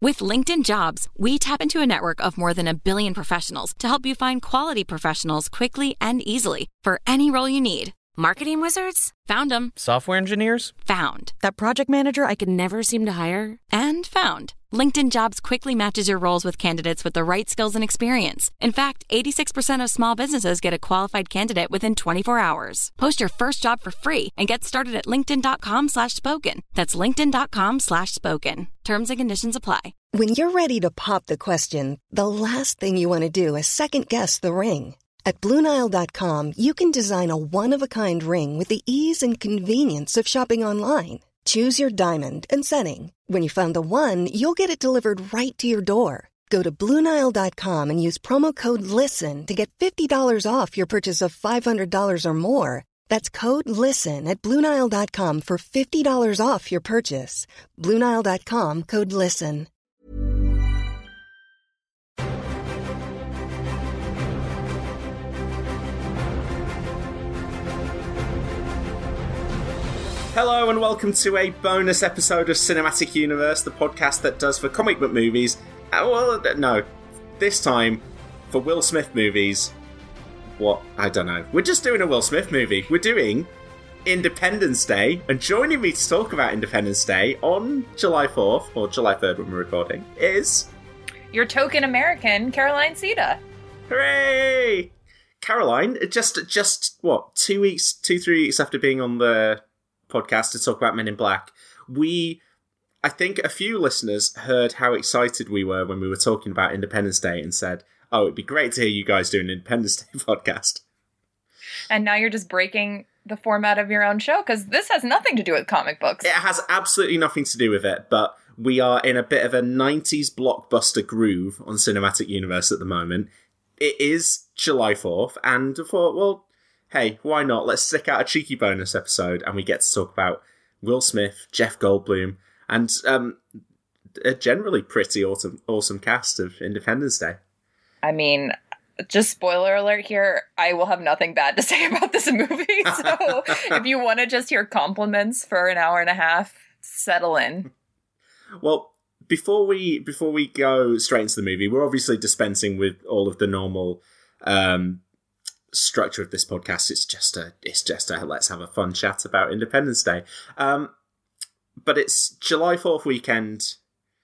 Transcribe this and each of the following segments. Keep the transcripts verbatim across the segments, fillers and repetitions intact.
With LinkedIn Jobs, we tap into a network of more than a billion professionals to help you find quality professionals quickly and easily for any role you need. Marketing wizards? Found them. Software engineers? Found. That project manager I could never seem to hire? And found. LinkedIn Jobs quickly matches your roles with candidates with the right skills and experience. In fact, eighty-six percent of small businesses get a qualified candidate within twenty-four hours. Post your first job for free and get started at linkedin.com slash spoken. That's linkedin.com slash spoken. Terms and conditions apply. When you're ready to pop the question, the last thing you want to do is second-guess the ring. At Blue Nile dot com, you can design a one-of-a-kind ring with the ease and convenience of shopping online. Choose your diamond and setting. When you find the one, you'll get it delivered right to your door. Go to Blue Nile dot com and use promo code LISTEN to get fifty dollars off your purchase of five hundred dollars or more. That's code LISTEN at Blue Nile dot com for fifty dollars off your purchase. Blue Nile dot com, code LISTEN. Hello and welcome to a bonus episode of Cinematic Universe, the podcast that does for comic book movies. Uh, well, no, this time for Will Smith movies. What? I don't know. We're just doing a Will Smith movie. We're doing Independence Day, and joining me to talk about Independence Day on July fourth, or July third when we're recording, is... your token American, Caroline Sita. Hooray! Caroline, just, just what, two weeks, two, three weeks after being on the podcast to talk about Men in Black, we, I think a few listeners heard how excited we were when we were talking about Independence Day and said, oh, it'd be great to hear you guys do an Independence Day podcast. And now you're just breaking the format of your own show, because this has nothing to do with comic books. It has absolutely nothing to do with it, but we are in a bit of a nineties blockbuster groove on Cinematic Universe at the moment. It is July fourth, and I thought, well, hey, why not? Let's stick out a cheeky bonus episode and we get to talk about Will Smith, Jeff Goldblum, and um, a generally pretty awesome, awesome cast of Independence Day. I mean, just spoiler alert here, I will have nothing bad to say about this movie. So if you want to just hear compliments for an hour and a half, settle in. Well, before we before we go straight into the movie, we're obviously dispensing with all of the normal Um, structure of this podcast. It's just a it's just a let's have a fun chat about Independence Day, um but it's July fourth weekend,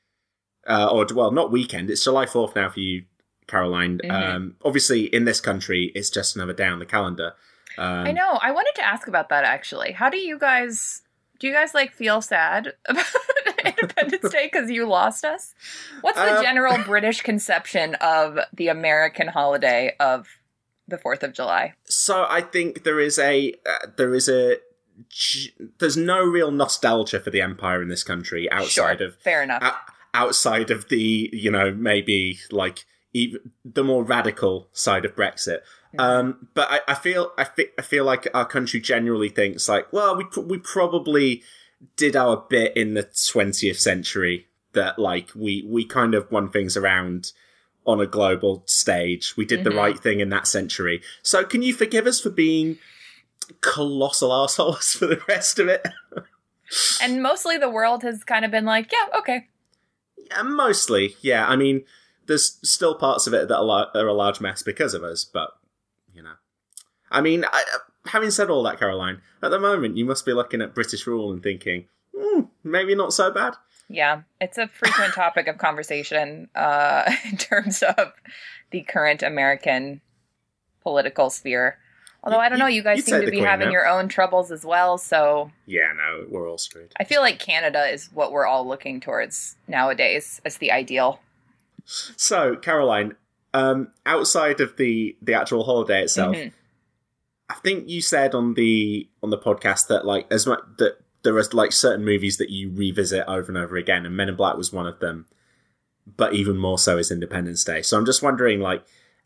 uh or well not weekend it's July fourth now for you, Caroline. Mm-hmm. Um obviously in this country it's just another day on the calendar. um, I know. I wanted to ask about that, actually. How do you guys do you guys like feel sad about Independence Day because you lost us? What's the um, general British conception of the American holiday of the fourth of July? So I think there is a uh, there is a there's no real nostalgia for the Empire in this country outside sure, of fair enough uh, outside of the, you know, maybe like even the more radical side of Brexit. Mm-hmm. Um, but I, I feel I, fi- I feel like our country generally thinks like, well, we pr- we probably did our bit in the twentieth century, that like we we kind of won things around on a global stage. We did mm-hmm. the right thing in that century. So can you forgive us for being colossal assholes for the rest of it? And mostly the world has kind of been like, yeah, okay. Yeah, mostly, yeah. I mean, there's still parts of it that are, are a large mess because of us, but, you know. I mean, I, having said all that, Caroline, at the moment you must be looking at British rule and thinking, hmm, maybe not so bad. Yeah, it's a frequent topic of conversation uh, in terms of the current American political sphere. Although, you, I don't know, you guys seem to be having now. your own troubles as well, so... Yeah, no, we're all screwed. I feel like Canada is what we're all looking towards nowadays as the ideal. So, Caroline, um, outside of the, the actual holiday itself, mm-hmm. I think you said on the on the podcast that, like, as much that there are like certain movies that you revisit over and over again, and Men in Black was one of them, but even more so is Independence Day. So I'm just wondering, like,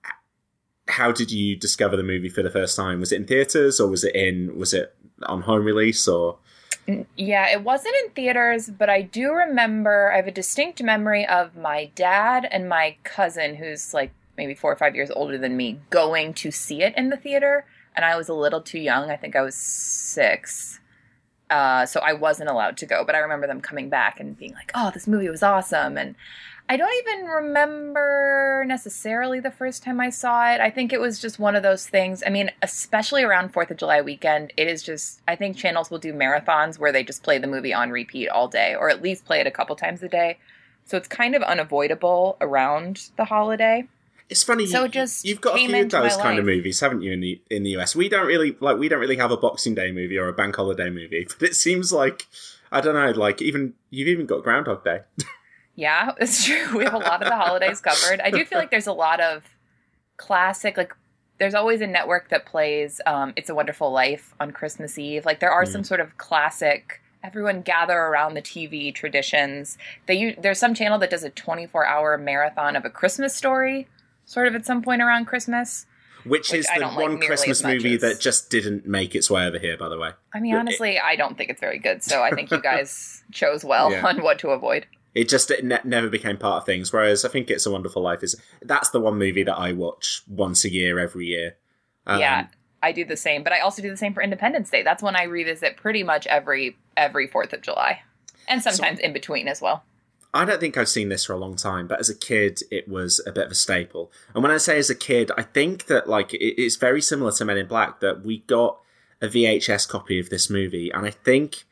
how did you discover the movie for the first time? Was it in theaters, or was it in was it on home release, or? Yeah, it wasn't in theaters, but I do remember, I have a distinct memory of my dad and my cousin, who's like maybe four or five years older than me, going to see it in the theater, and I was a little too young. I think I was six. Uh, so I wasn't allowed to go, but I remember them coming back and being like, oh, this movie was awesome. And I don't even remember necessarily the first time I saw it. I think it was just one of those things. I mean, especially around fourth of July weekend, it is just, I think channels will do marathons where they just play the movie on repeat all day, or at least play it a couple times a day. So it's kind of unavoidable around the holiday. It's funny. So you, it just you've got a came few of into those my kind of life. movies, haven't you? In the in the U S, we don't really like. We don't really have a Boxing Day movie or a Bank Holiday movie, but it seems like I don't know. Like even you've even got Groundhog Day. Yeah, it's true. We have a lot of the holidays covered. I do feel like there's a lot of classic, like, there's always a network that plays um, It's a Wonderful Life on Christmas Eve. Like, there are mm. some sort of classic, everyone gather around the T V traditions. They There's some channel that does a twenty-four hour marathon of A Christmas Story, sort of at some point around Christmas. Which, which is the one like Christmas movie as... that just didn't make its way over here, by the way. I mean, honestly, it... I don't think it's very good, so I think you guys chose well yeah. on what to avoid. It just it ne- never became part of things, whereas I think It's a Wonderful Life is... That's the one movie that I watch once a year, every year. Um, yeah, I do the same, but I also do the same for Independence Day. That's one I revisit pretty much every every fourth of July, and sometimes so, in between as well. I don't think I've seen this for a long time, but as a kid, it was a bit of a staple. And when I say as a kid, I think that like it, it's very similar to Men in Black, that we got a V H S copy of this movie, and I think,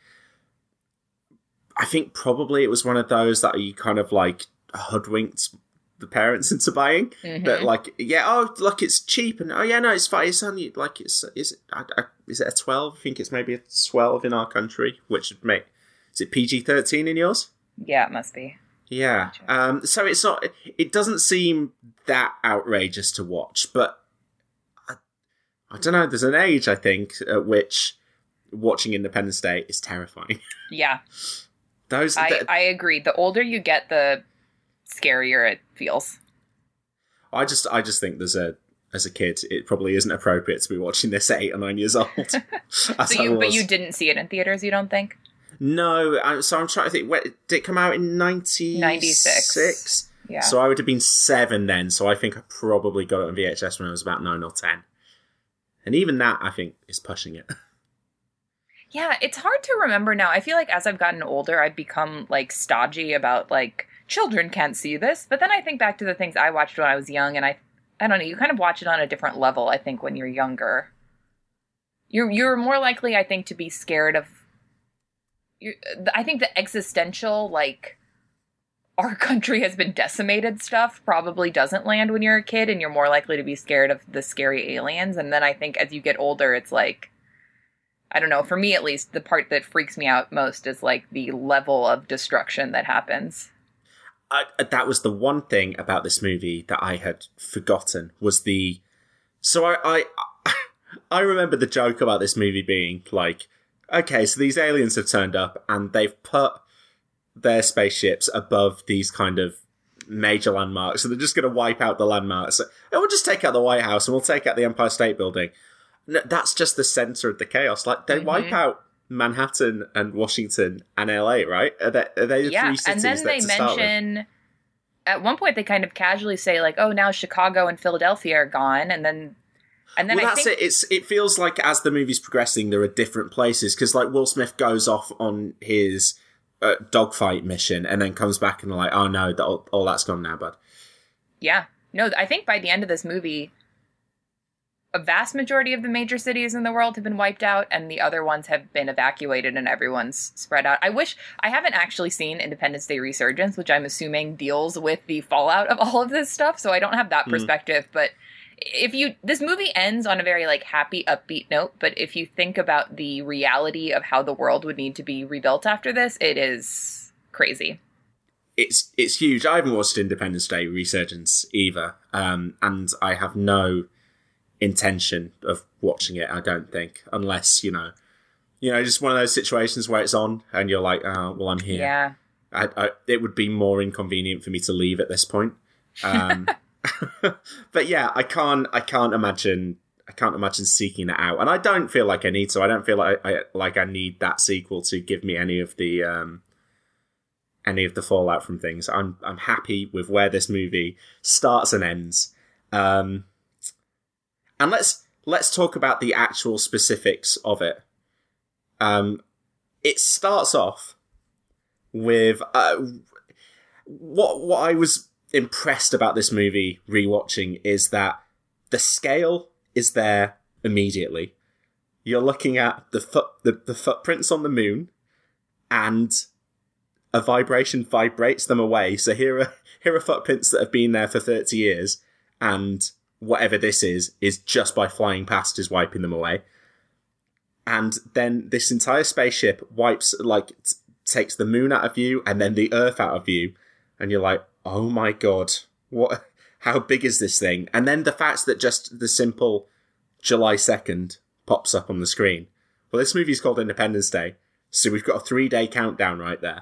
I think probably it was one of those that you kind of like hoodwinked the parents into buying. Mm-hmm. That like, yeah, oh look, it's cheap, and oh yeah, no, it's fine. It's only like it's is it I, I, is it a twelve? I think it's maybe a twelve in our country, which would make is it P G thirteen in yours? Yeah, it must be. Yeah. Um, so it's not, it doesn't seem that outrageous to watch, but I, I don't know, there's an age, I think, at which watching Independence Day is terrifying. Yeah. Those. I, the, I agree. The older you get, the scarier it feels. I just, I just think there's a, as a kid, it probably isn't appropriate to be watching this at eight or nine years old. so you, but you didn't see it in theaters, you don't think? No, so I'm trying to think. Where, did it come out in ninety-six? ninety-six. Yeah. So I would have been seven then. So I think I probably got it on V H S when I was about nine or ten. And even that, I think, is pushing it. Yeah, it's hard to remember now. I feel like as I've gotten older, I've become like stodgy about like children can't see this. But then I think back to the things I watched when I was young, and I, I don't know. You kind of watch it on a different level. I think when you're younger, you're you're more likely, I think, to be scared of. I think the existential, like, our country has been decimated stuff probably doesn't land when you're a kid, and you're more likely to be scared of the scary aliens. And then I think as you get older, it's like, I don't know, for me at least, the part that freaks me out most is like the level of destruction that happens. I, that was the one thing about this movie that I had forgotten was the... So I, I, I remember the joke about this movie being like, okay, so these aliens have turned up and they've put their spaceships above these kind of major landmarks. So they're just going to wipe out the landmarks. So, and we'll just take out the White House and we'll take out the Empire State Building. No, that's just the center of the chaos. Like, they mm-hmm. wipe out Manhattan and Washington and L A, right? Are they, are they the yeah, three cities and then that they mention... At one point, they kind of casually say, like, oh, now Chicago and Philadelphia are gone, and then... And then well, I that's think... it. It's, it feels like as the movie's progressing, there are different places. Because, like, Will Smith goes off on his uh, dogfight mission and then comes back and like, oh, no, that, all, all that's gone now, bud. Yeah. No, I think by the end of this movie, a vast majority of the major cities in the world have been wiped out, and the other ones have been evacuated, and everyone's spread out. I wish... I haven't actually seen Independence Day Resurgence, which I'm assuming deals with the fallout of all of this stuff, so I don't have that perspective, mm. but... If you, this movie ends on a very like happy, upbeat note, but if you think about the reality of how the world would need to be rebuilt after this, it is crazy. It's it's huge. I haven't watched Independence Day Resurgence either, um, and I have no intention of watching it. I don't think, unless you know, you know, just one of those situations where it's on and you're like, oh, well, I'm here. Yeah. I, I, it would be more inconvenient for me to leave at this point. Um, but yeah, I can't. I can't imagine. I can't imagine seeking it out, and I don't feel like I need to. I don't feel like I, I like I need that sequel to give me any of the um, any of the fallout from things. I'm I'm happy with where this movie starts and ends. Um, and let's let's talk about the actual specifics of it. Um, it starts off with uh, what what I was impressed about this movie rewatching is that the scale is there immediately. You're looking at the foot the, the footprints on the moon, and a vibration vibrates them away. So here are here are footprints that have been there for thirty years, and whatever this is is just by flying past is wiping them away. And then this entire spaceship wipes, like, t- takes the moon out of view and then the Earth out of view, and you're like, oh my god, what? How big is this thing? And then the fact that just the simple July second pops up on the screen. Well, this movie's called Independence Day, so we've got a three-day countdown right there.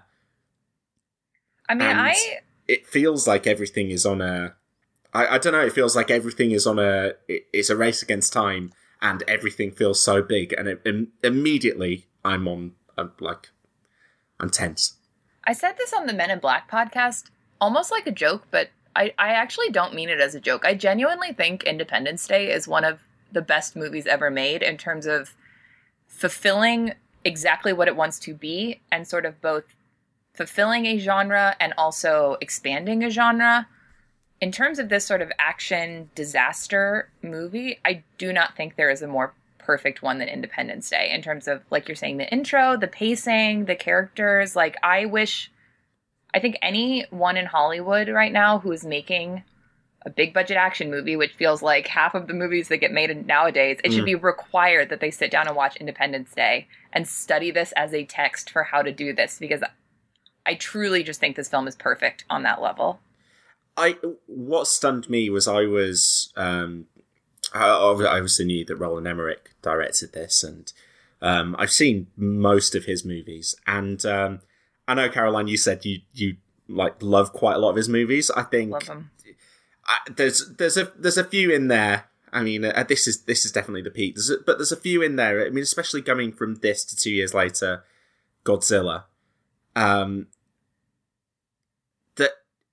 I mean, and I... it feels like everything is on a... I, I don't know, it feels like everything is on a... It, it's a race against time, and everything feels so big, and, it, and immediately I'm on, I'm like, I'm tense. I said this on the Men in Black podcast, almost like a joke, but I, I actually don't mean it as a joke. I genuinely think Independence Day is one of the best movies ever made in terms of fulfilling exactly what it wants to be, and sort of both fulfilling a genre and also expanding a genre. In terms of this sort of action disaster movie, I do not think there is a more perfect one than Independence Day in terms of, like you're saying, the intro, the pacing, the characters. Like, I wish, I think anyone in Hollywood right now who is making a big budget action movie, which feels like half of the movies that get made nowadays, it mm. should be required that they sit down and watch Independence Day and study this as a text for how to do this, because I truly just think this film is perfect on that level. I what stunned me was I was um, I obviously knew that Roland Emmerich directed this, and um, I've seen most of his movies. And um, I know, Caroline, you said you you like love quite a lot of his movies. I think love them. I, there's there's a there's a few in there. I mean, uh, this is this is definitely the peak. There's a, but there's a few in there. I mean, especially coming from this to two years later, Godzilla. Um, that.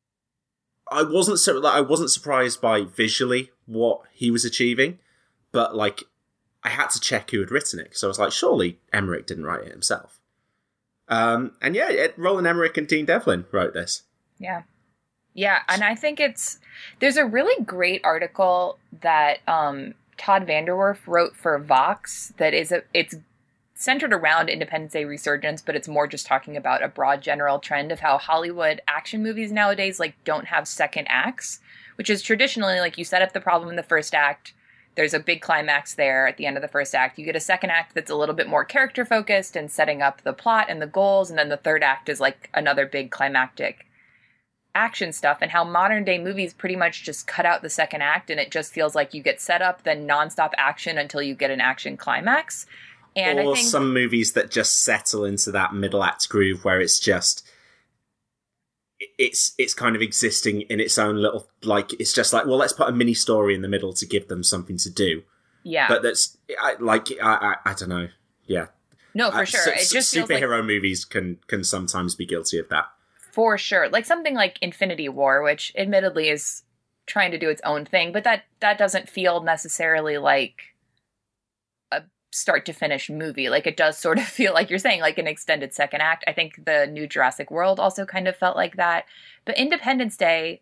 I wasn't so like I wasn't surprised by visually what he was achieving, but like I had to check who had written it, because I was like, surely Emmerich didn't write it himself. Um, and yeah, it, Roland Emmerich and Dean Devlin wrote this. Yeah, yeah, and I think it's there's a really great article that um, Todd Vanderwerf wrote for Vox that is a it's. centered around Independence Day resurgence, but it's more just talking about a broad general trend of how Hollywood action movies nowadays like don't have second acts, which is traditionally like you set up the problem in the first act, there's a big climax there at the end of the first act, you get a second act that's a little bit more character focused and setting up the plot and the goals, and then the third act is like another big climactic action stuff, and how modern day movies pretty much just cut out the second act, and it just feels like you get set up, then nonstop action until you get an action climax. And or I think, some movies that just settle into that middle act groove where it's just it's it's kind of existing in its own little, like, it's just like, well, let's put a mini story in the middle to give them something to do. Yeah, but that's I, like I, I I don't know. Yeah, no, for uh, sure. So, it just superhero feels like, movies can can sometimes be guilty of that. For sure, like something like Infinity War, which admittedly is trying to do its own thing, but that that doesn't feel necessarily like start to finish movie. Like, it does sort of feel like you're saying like an extended second act. I think the new Jurassic World also kind of felt like that. But Independence Day,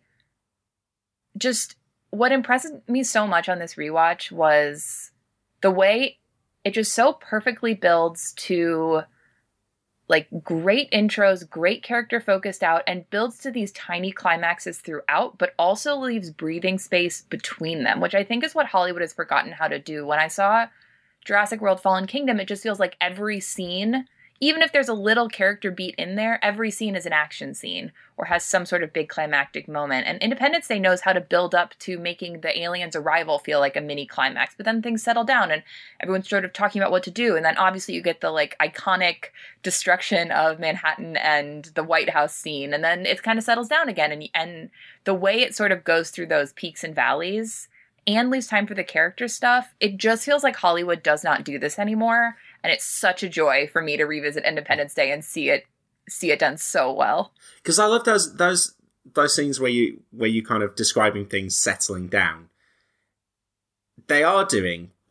just what impressed me so much on this rewatch was the way it just so perfectly builds to like great intros, great character focused out, and builds to these tiny climaxes throughout, but also leaves breathing space between them, which I think is what Hollywood has forgotten how to do. When I saw Jurassic World Fallen Kingdom, it just feels like every scene, even if there's a little character beat in there, every scene is an action scene or has some sort of big climactic moment. And Independence Day knows how to build up to making the aliens' arrival feel like a mini climax, but then things settle down and everyone's sort of talking about what to do. And then obviously you get the like iconic destruction of Manhattan and the White House scene, and then it kind of settles down again. And and the way it sort of goes through those peaks and valleys and leaves time for the character stuff, it just feels like Hollywood does not do this anymore. And it's such a joy for me to revisit Independence Day and see it see it done so well. Because I love those those those scenes where you where you kind of describing things settling down. They are doing,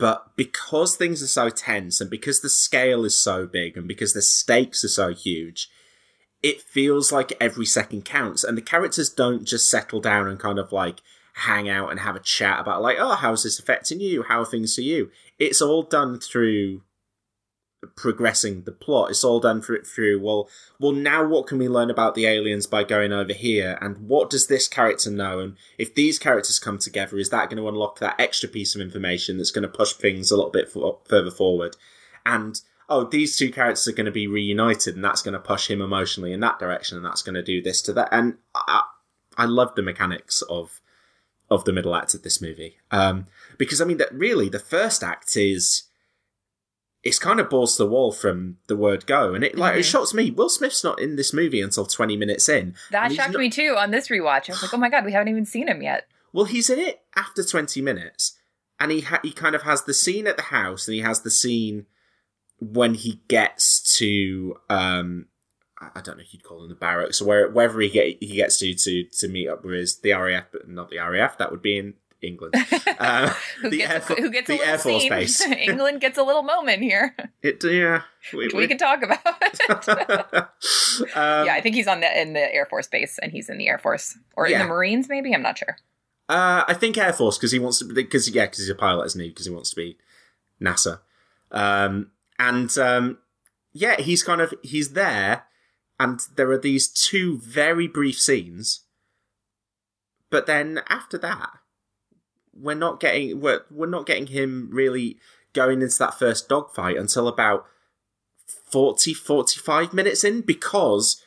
But because things are so tense and because the scale is so big and because the stakes are so huge, it feels like every second counts. And the characters don't just settle down and kind of like hang out and have a chat about like, oh, how's this affecting you? How are things for you? It's all done through progressing the plot. It's all done through, through well, well, now what can we learn about the aliens by going over here? And what does this character know? And if these characters come together, is that going to unlock that extra piece of information that's going to push things a little bit f- further forward? And, oh, these two characters are going to be reunited, and that's going to push him emotionally in that direction, and that's going to do this to that. And I, I love the mechanics of of the middle act of this movie. Um, because, I mean, that really, the first act is... it's kind of balls to the wall from the word go. And it like mm-hmm. it shocks me. Will Smith's not in this movie until twenty minutes in. That shocked not... me too on this rewatch. I was like, oh my God, we haven't even seen him yet. Well, he's in it after twenty minutes. And he ha- he kind of has the scene at the house, and he has the scene when he gets to, um, I don't know if you'd call them the barracks, or where, wherever he, get, he gets to, to to meet up with his, the R A F, but not the R A F, that would be in England. Uh, who, the gets, Air, who gets a the little Air Force scene. Base. England gets a little moment here. It yeah, we, we, we can talk about it. um, yeah, I think he's on the in the Air Force Base, and he's in the Air Force or yeah. in the Marines. Maybe I'm not sure. Uh, I think Air Force because he wants to because yeah because he's a pilot, isn't he? Because he wants to be NASA. Um, and um, yeah, he's kind of he's there, and there are these two very brief scenes, but then after that. We're not getting we're we're not getting him really going into that first dogfight until about forty, forty-five minutes in, because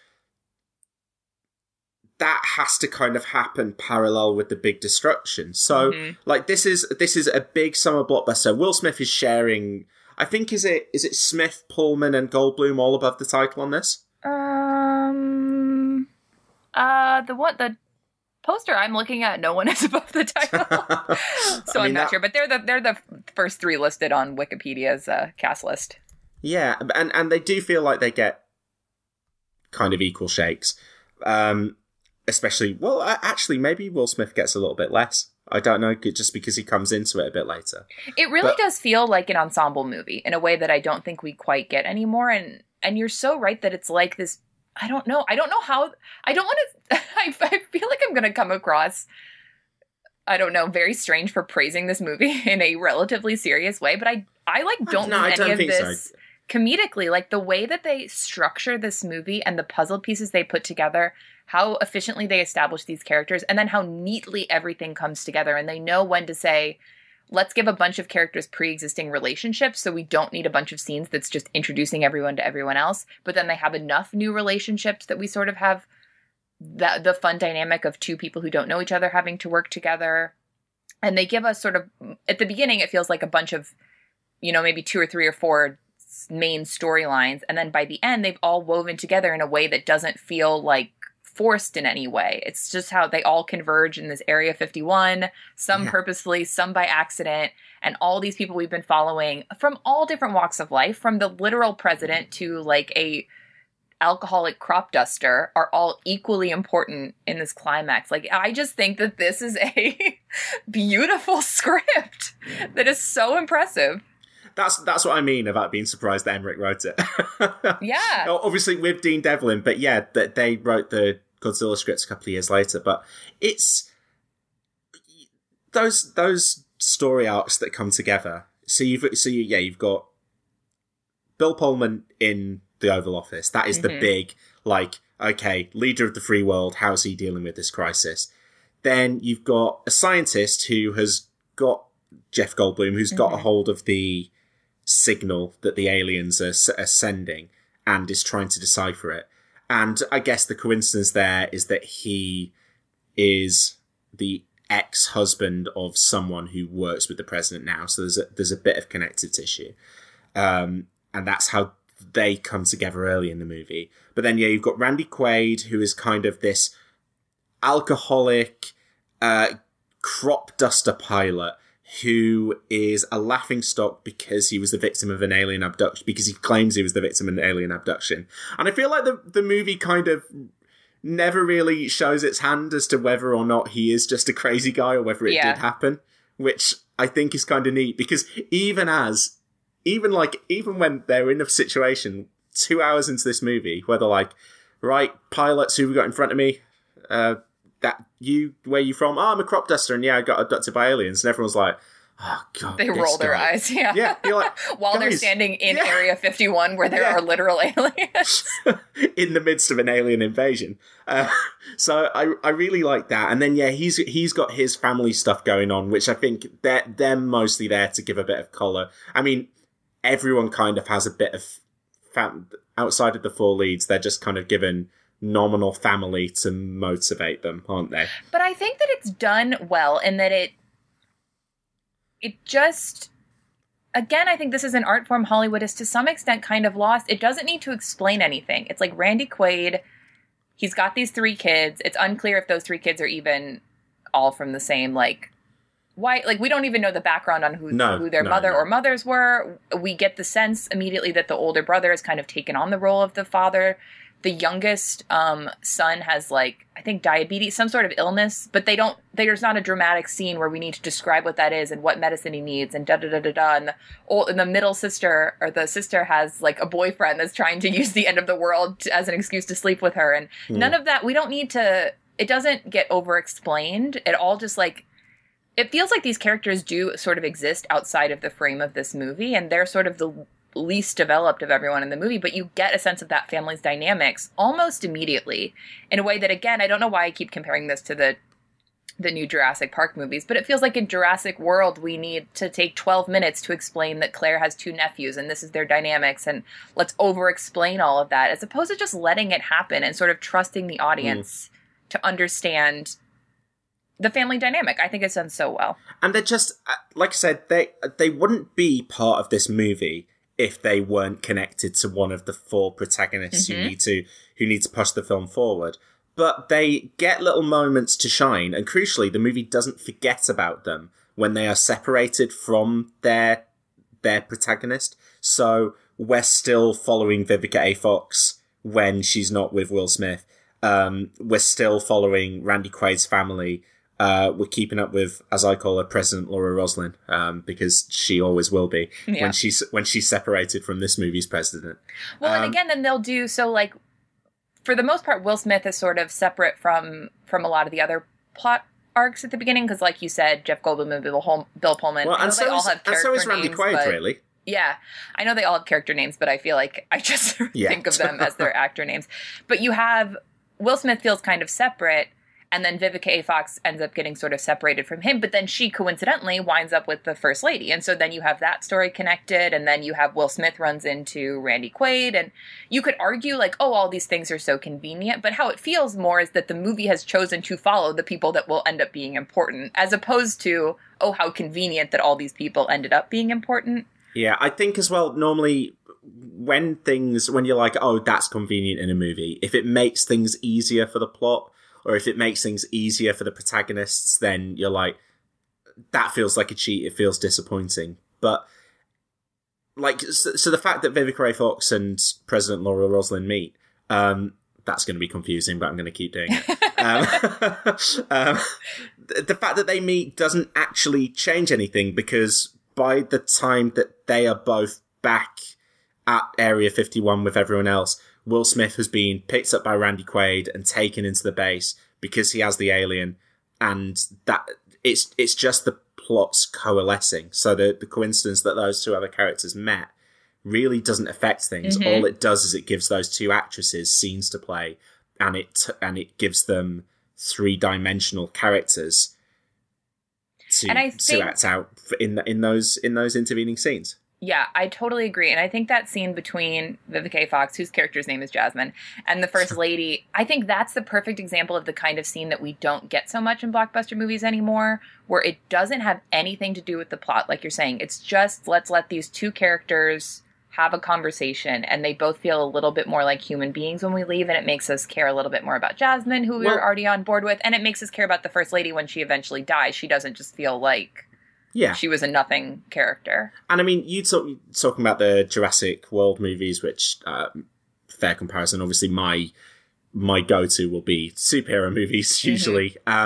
that has to kind of happen parallel with the big destruction. So, mm-hmm. like this is this is a big summer blockbuster. Will Smith is sharing. I think is it is it Smith, Pullman, and Goldblum all above the title on this? Um. Uh. The what the. Poster I'm looking at, no one is above the title, so I mean, I'm not that... sure. But they're the they're the first three listed on Wikipedia's uh, cast list. Yeah, and and they do feel like they get kind of equal shakes, um, especially. Well, actually, maybe Will Smith gets a little bit less. I don't know, just because he comes into it a bit later. It really but... does feel like an ensemble movie in a way that I don't think we quite get anymore. And and you're so right that it's like this. I don't know. I don't know how. I don't want to. I, I feel like I'm going to come across, I don't know, very strange for praising this movie in a relatively serious way. But I, I like don't no, mean I don't any think of this so. Comedically. Like the way that they structure this movie and the puzzle pieces they put together, how efficiently they establish these characters, and then how neatly everything comes together. And they know when to say, let's give a bunch of characters pre-existing relationships so we don't need a bunch of scenes that's just introducing everyone to everyone else. But then they have enough new relationships that we sort of have the, the fun dynamic of two people who don't know each other having to work together. And they give us sort of, at the beginning, it feels like a bunch of, you know, maybe two or three or four main storylines. And then by the end, they've all woven together in a way that doesn't feel like forced in any way. It's just how they all converge in this Area fifty-one, some yeah. purposefully, some by accident, and all these people we've been following from all different walks of life, from the literal president to like a alcoholic crop duster, are all equally important in this climax. Like, I just think that this is a beautiful script that is so impressive. That's that's what I mean about being surprised that Emmerich wrote it. Yeah. Obviously with Dean Devlin, but yeah, that they wrote the Godzilla scripts a couple of years later. But it's those those story arcs that come together. So you've so you, yeah, you've got Bill Pullman in the Oval Office. That is mm-hmm. the big, like, okay, leader of the free world. How's he dealing with this crisis? Then you've got a scientist who has got Jeff Goldblum, who's mm-hmm. got a hold of the signal that the aliens are, are sending and is trying to decipher it. And I guess the coincidence there is that he is the ex-husband of someone who works with the president now. So there's a, there's a bit of connective tissue. Um, and that's how they come together early in the movie. But then, yeah, you've got Randy Quaid, who is kind of this alcoholic, uh, crop duster pilot who is a laughingstock because he was the victim of an alien abduction, because he claims he was the victim of an alien abduction. And I feel like the, the movie kind of never really shows its hand as to whether or not he is just a crazy guy or whether it yeah. did happen. which I think is kind of neat, because even as, even like, even when they're in a situation two hours into this movie where they're like, right, pilots, who we got in front of me? Uh, that, you, where you from? Oh, I'm a crop duster, and yeah, I got abducted by aliens. And everyone's like, oh, God. They roll their guy. eyes, yeah. Yeah, you're like, while guys, they're standing in yeah. Area fifty-one where there Yeah. are literal aliens. in the midst of an alien invasion. Uh, so I I really like that. And then, yeah, he's he's got his family stuff going on, which I think they're, they're mostly there to give a bit of colour. I mean, everyone kind of has a bit of, fam- outside of the four leads, they're just kind of given nominal family to motivate them, aren't they? But I think that it's done well in that it it just, again, I think this is an art form Hollywood is to some extent kind of lost. It doesn't need to explain anything. It's like Randy Quaid, he's got these three kids. It's unclear if those three kids are even all from the same, like, why, like, we don't even know the background on who, no, who their no, mother no. or mothers were. We get the sense immediately that the older brother has kind of taken on the role of the father. The youngest um, son has, like, I think diabetes, some sort of illness, but they don't, there's not a dramatic scene where we need to describe what that is and what medicine he needs and da-da-da-da-da. And the, old, and the middle sister, or the sister has, like, a boyfriend that's trying to use the end of the world to, as an excuse to sleep with her. And mm. none of that, we don't need to, it doesn't get over-explained. It all just, like, it feels like these characters do sort of exist outside of the frame of this movie, and they're sort of the least developed of everyone in the movie, but you get a sense of that family's dynamics almost immediately in a way that, again, I don't know why I keep comparing this to the the new Jurassic Park movies, but it feels like in Jurassic World we need to take twelve minutes to explain that Claire has two nephews and this is their dynamics, and let's over-explain all of that, as opposed to just letting it happen and sort of trusting the audience mm. to understand the family dynamic. I think it's done so well. And they're just, like I said, they they wouldn't be part of this movie if they weren't connected to one of the four protagonists mm-hmm. who need to who need to push the film forward. But they get little moments to shine, and crucially, the movie doesn't forget about them when they are separated from their their protagonist. So we're still following Vivica A. Fox when she's not with Will Smith. Um, we're still following Randy Quaid's family. Uh, we're keeping up with, as I call her, President Laura Roslin, um, because she always will be yeah. when she's when she's separated from this movie's president. Well, um, and again, then they'll do so. Like, for the most part, Will Smith is sort of separate from from a lot of the other plot arcs at the beginning, because, like you said, Jeff Goldblum and Bill, Hol- Bill Pullman. Well, and so, all is, have and so is Randy names, Quaid, but, really. Yeah, I know they all have character names, but I feel like I just yeah. think of them as their actor names. But you have Will Smith feels kind of separate. And then Vivica A. Fox ends up getting sort of separated from him. But then she coincidentally winds up with the First Lady. And so then you have that story connected. And then you have Will Smith runs into Randy Quaid. And you could argue like, oh, all these things are so convenient. But how it feels more is that the movie has chosen to follow the people that will end up being important, as opposed to, oh, how convenient that all these people ended up being important. Yeah, I think as well, normally when things, when you're like, oh, that's convenient in a movie, if it makes things easier for the plot, or if it makes things easier for the protagonists, then you're like, that feels like a cheat, it feels disappointing. But, like, so, so the fact that Vivica A. Fox and President Laura Roslin meet, um, that's going to be confusing, but I'm going to keep doing it. um, um, the fact that they meet doesn't actually change anything, because by the time that they are both back at Area fifty-one with everyone else, Will Smith has been picked up by Randy Quaid and taken into the base because he has the alien, and that it's it's just the plots coalescing. So the, the coincidence that those two other characters met really doesn't affect things. Mm-hmm. All it does is it gives those two actresses scenes to play, and it and it gives them three-dimensional characters to, and I think, to act out in in those in those intervening scenes. Yeah, I totally agree. And I think that scene between Vivica A. Fox, whose character's name is Jasmine, and the First Lady, I think that's the perfect example of the kind of scene that we don't get so much in blockbuster movies anymore, where it doesn't have anything to do with the plot, like you're saying. It's just, let's let these two characters have a conversation, and they both feel a little bit more like human beings when we leave, and it makes us care a little bit more about Jasmine, who we well, were already on board with, and it makes us care about the First Lady when she eventually dies. She doesn't just feel like yeah. she was a nothing character. And I mean, you talk, talking about the Jurassic World movies, which, uh, fair comparison, obviously my my go-to will be superhero movies, usually. Mm-hmm. Um,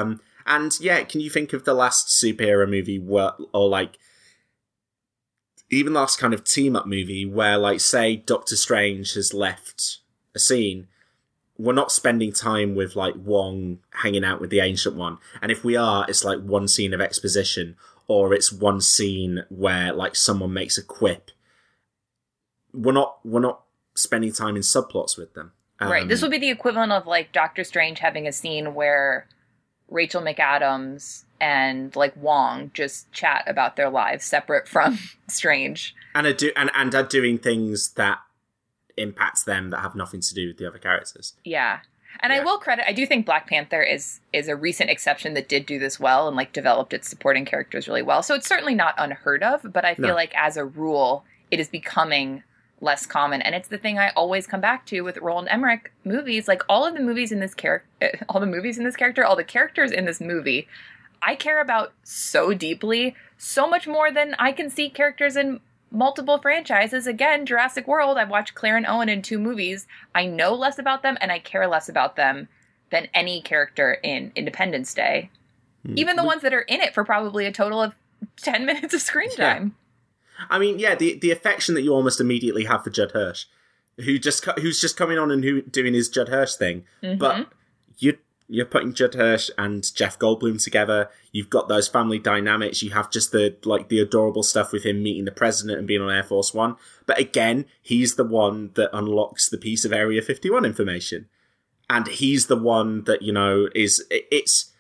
And yeah, can you think of the last superhero movie where, or like, even the last kind of team-up movie where, like, say, Doctor Strange has left a scene, we're not spending time with, like, Wong hanging out with the Ancient One. And if we are, it's, like, one scene of exposition, or it's one scene where, like, someone makes a quip. We're not, we're not spending time in subplots with them. Um, right. This would be the equivalent of, like, Doctor Strange having a scene where Rachel McAdams and like Wong just chat about their lives separate from Strange, and are do and, and are doing things that impact them that have nothing to do with the other characters. Yeah, and yeah. I will credit. I do think Black Panther is is a recent exception that did do this well and like developed its supporting characters really well. So it's certainly not unheard of, but I feel no. like as a rule, it is becoming less common. And it's the thing I always come back to with Roland Emmerich movies. Like all of the movies in this character, all the movies in this character, all the characters in this movie, I care about so deeply, so much more than I can see characters in multiple franchises. Again, Jurassic World, I've watched Claire and Owen in two movies. I know less about them and I care less about them than any character in Independence Day. Mm. Even the ones that are in it for probably a total of ten minutes of screen time. Yeah. I mean, yeah, the the affection that you almost immediately have for Judd Hirsch, who just who's just coming on and who doing his Judd Hirsch thing, mm-hmm. but you you're putting Judd Hirsch and Jeff Goldblum together. You've got those family dynamics. You have just the like the adorable stuff with him meeting the president and being on Air Force One. But again, he's the one that unlocks the piece of Area fifty-one information, and he's the one that you know is it's.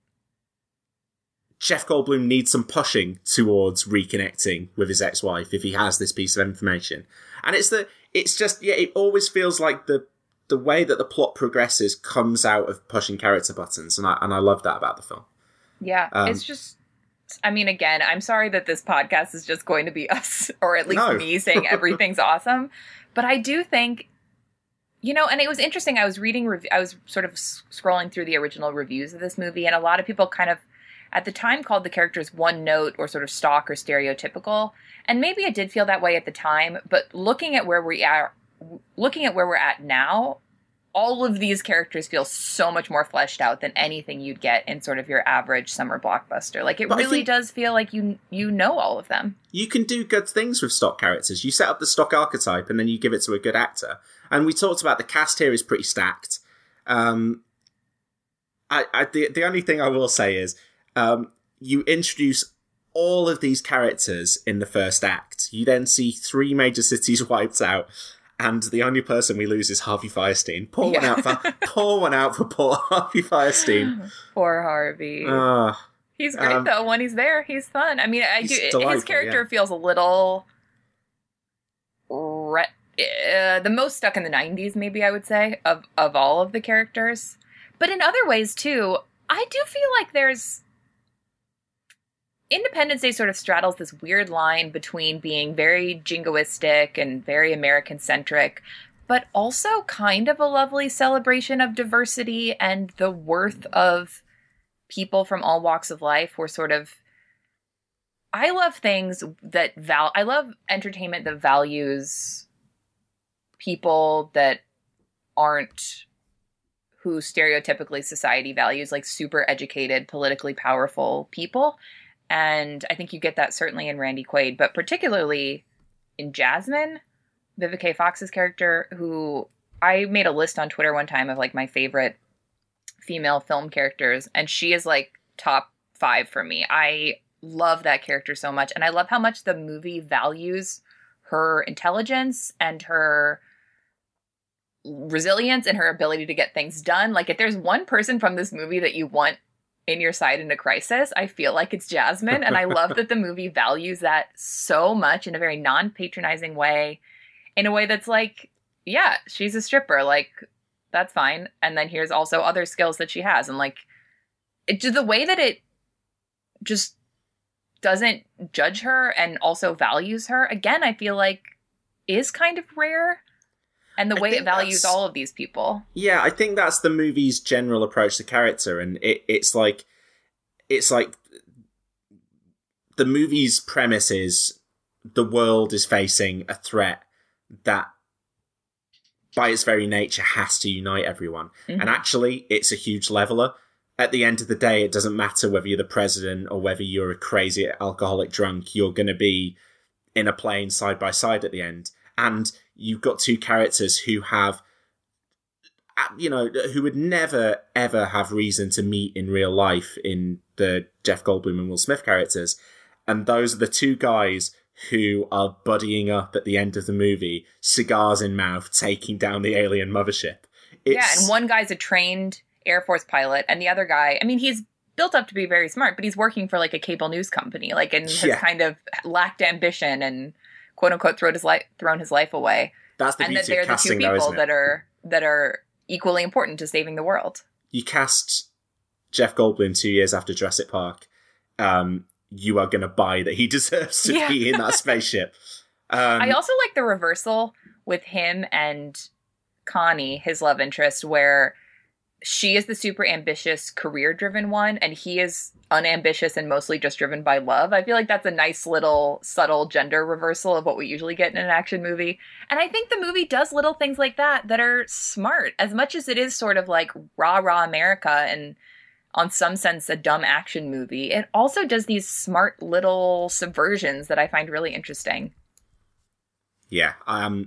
Jeff Goldblum needs some pushing towards reconnecting with his ex-wife if he has this piece of information. And it's the, it's just, yeah, it always feels like the, the way that the plot progresses comes out of pushing character buttons. And I, and I love that about the film. Yeah. Um, it's just, I mean, again, I'm sorry that this podcast is just going to be us, or at least no. me saying everything's awesome. But I do think, you know, and it was interesting. I was reading, rev- I was sort of scrolling through the original reviews of this movie, and a lot of people kind of, at the time, called the characters one note or sort of stock or stereotypical. And maybe it did feel that way at the time, but looking at where we are, looking at where we're at now, all of these characters feel so much more fleshed out than anything you'd get in sort of your average summer blockbuster. Like, it but really does feel like you you know all of them. You can do good things with stock characters. You set up the stock archetype and then you give it to a good actor. And we talked about the cast here is pretty stacked. Um, I, I the, the only thing I will say is, Um, you introduce all of these characters in the first act. You then see three major cities wiped out, and the only person we lose is Harvey Fierstein. Pour yeah. one out for pour one out for poor Harvey Fierstein. Poor Harvey. Uh, he's great um, though. When he's there, he's fun. I mean, I do. His character yeah. feels a little re- uh, the most stuck in the nineties, maybe I would say, of of all of the characters. But in other ways too, I do feel like there's. Independence Day sort of straddles this weird line between being very jingoistic and very American-centric, but also kind of a lovely celebration of diversity and the worth of people from all walks of life. We're sort of... I love things that... Val- I love entertainment that values people that aren't who stereotypically society values, like super educated, politically powerful people. And I think you get that certainly in Randy Quaid, but particularly in Jasmine, Vivica A. Fox's character, who I made a list on Twitter one time of like my favorite female film characters, and she is like top five for me. I love that character so much, and I love how much the movie values her intelligence and her resilience and her ability to get things done. Like, if there's one person from this movie that you want in your side in a crisis, I feel like it's Jasmine. And I love that the movie values that so much in a very non-patronizing way, in a way that's like, yeah, she's a stripper. Like, that's fine. And then here's also other skills that she has. And like, it, the way that it just doesn't judge her and also values her, again, I feel like is kind of rare. And the way it values all of these people. Yeah, I think that's the movie's general approach to character. And it, it's like, it's like the movie's premise is the world is facing a threat that by its very nature has to unite everyone. Mm-hmm. And actually, it's a huge leveler. at the end of the day, it doesn't matter whether you're the president or whether you're a crazy alcoholic drunk, you're going to be in a plane side by side at the end. And you've got two characters who have, you know, who would never, ever have reason to meet in real life in the Jeff Goldblum and Will Smith characters. And those are the two guys who are buddying up at the end of the movie, cigars in mouth, taking down the alien mothership. It's... Yeah, and one guy's a trained Air Force pilot, and the other guy, I mean, he's built up to be very smart, but he's working for like a cable news company, like, and has yeah. kind of lacked ambition and quote unquote thrown his life thrown his life away. That's the and beauty that they're of casting, the two people though, that are that are equally important to saving the world. You cast Jeff Goldblum two years after Jurassic Park, um, you are going to buy that he deserves to yeah. be in that spaceship. Um, I also like the reversal with him and Connie, his love interest, where she is the super ambitious, career-driven one, and he is unambitious and mostly just driven by love. I feel like that's a nice little subtle gender reversal of what we usually get in an action movie. And I think the movie does little things like that that are smart. As much as it is sort of like rah-rah America and on some sense a dumb action movie, it also does these smart little subversions that I find really interesting. Yeah. Um,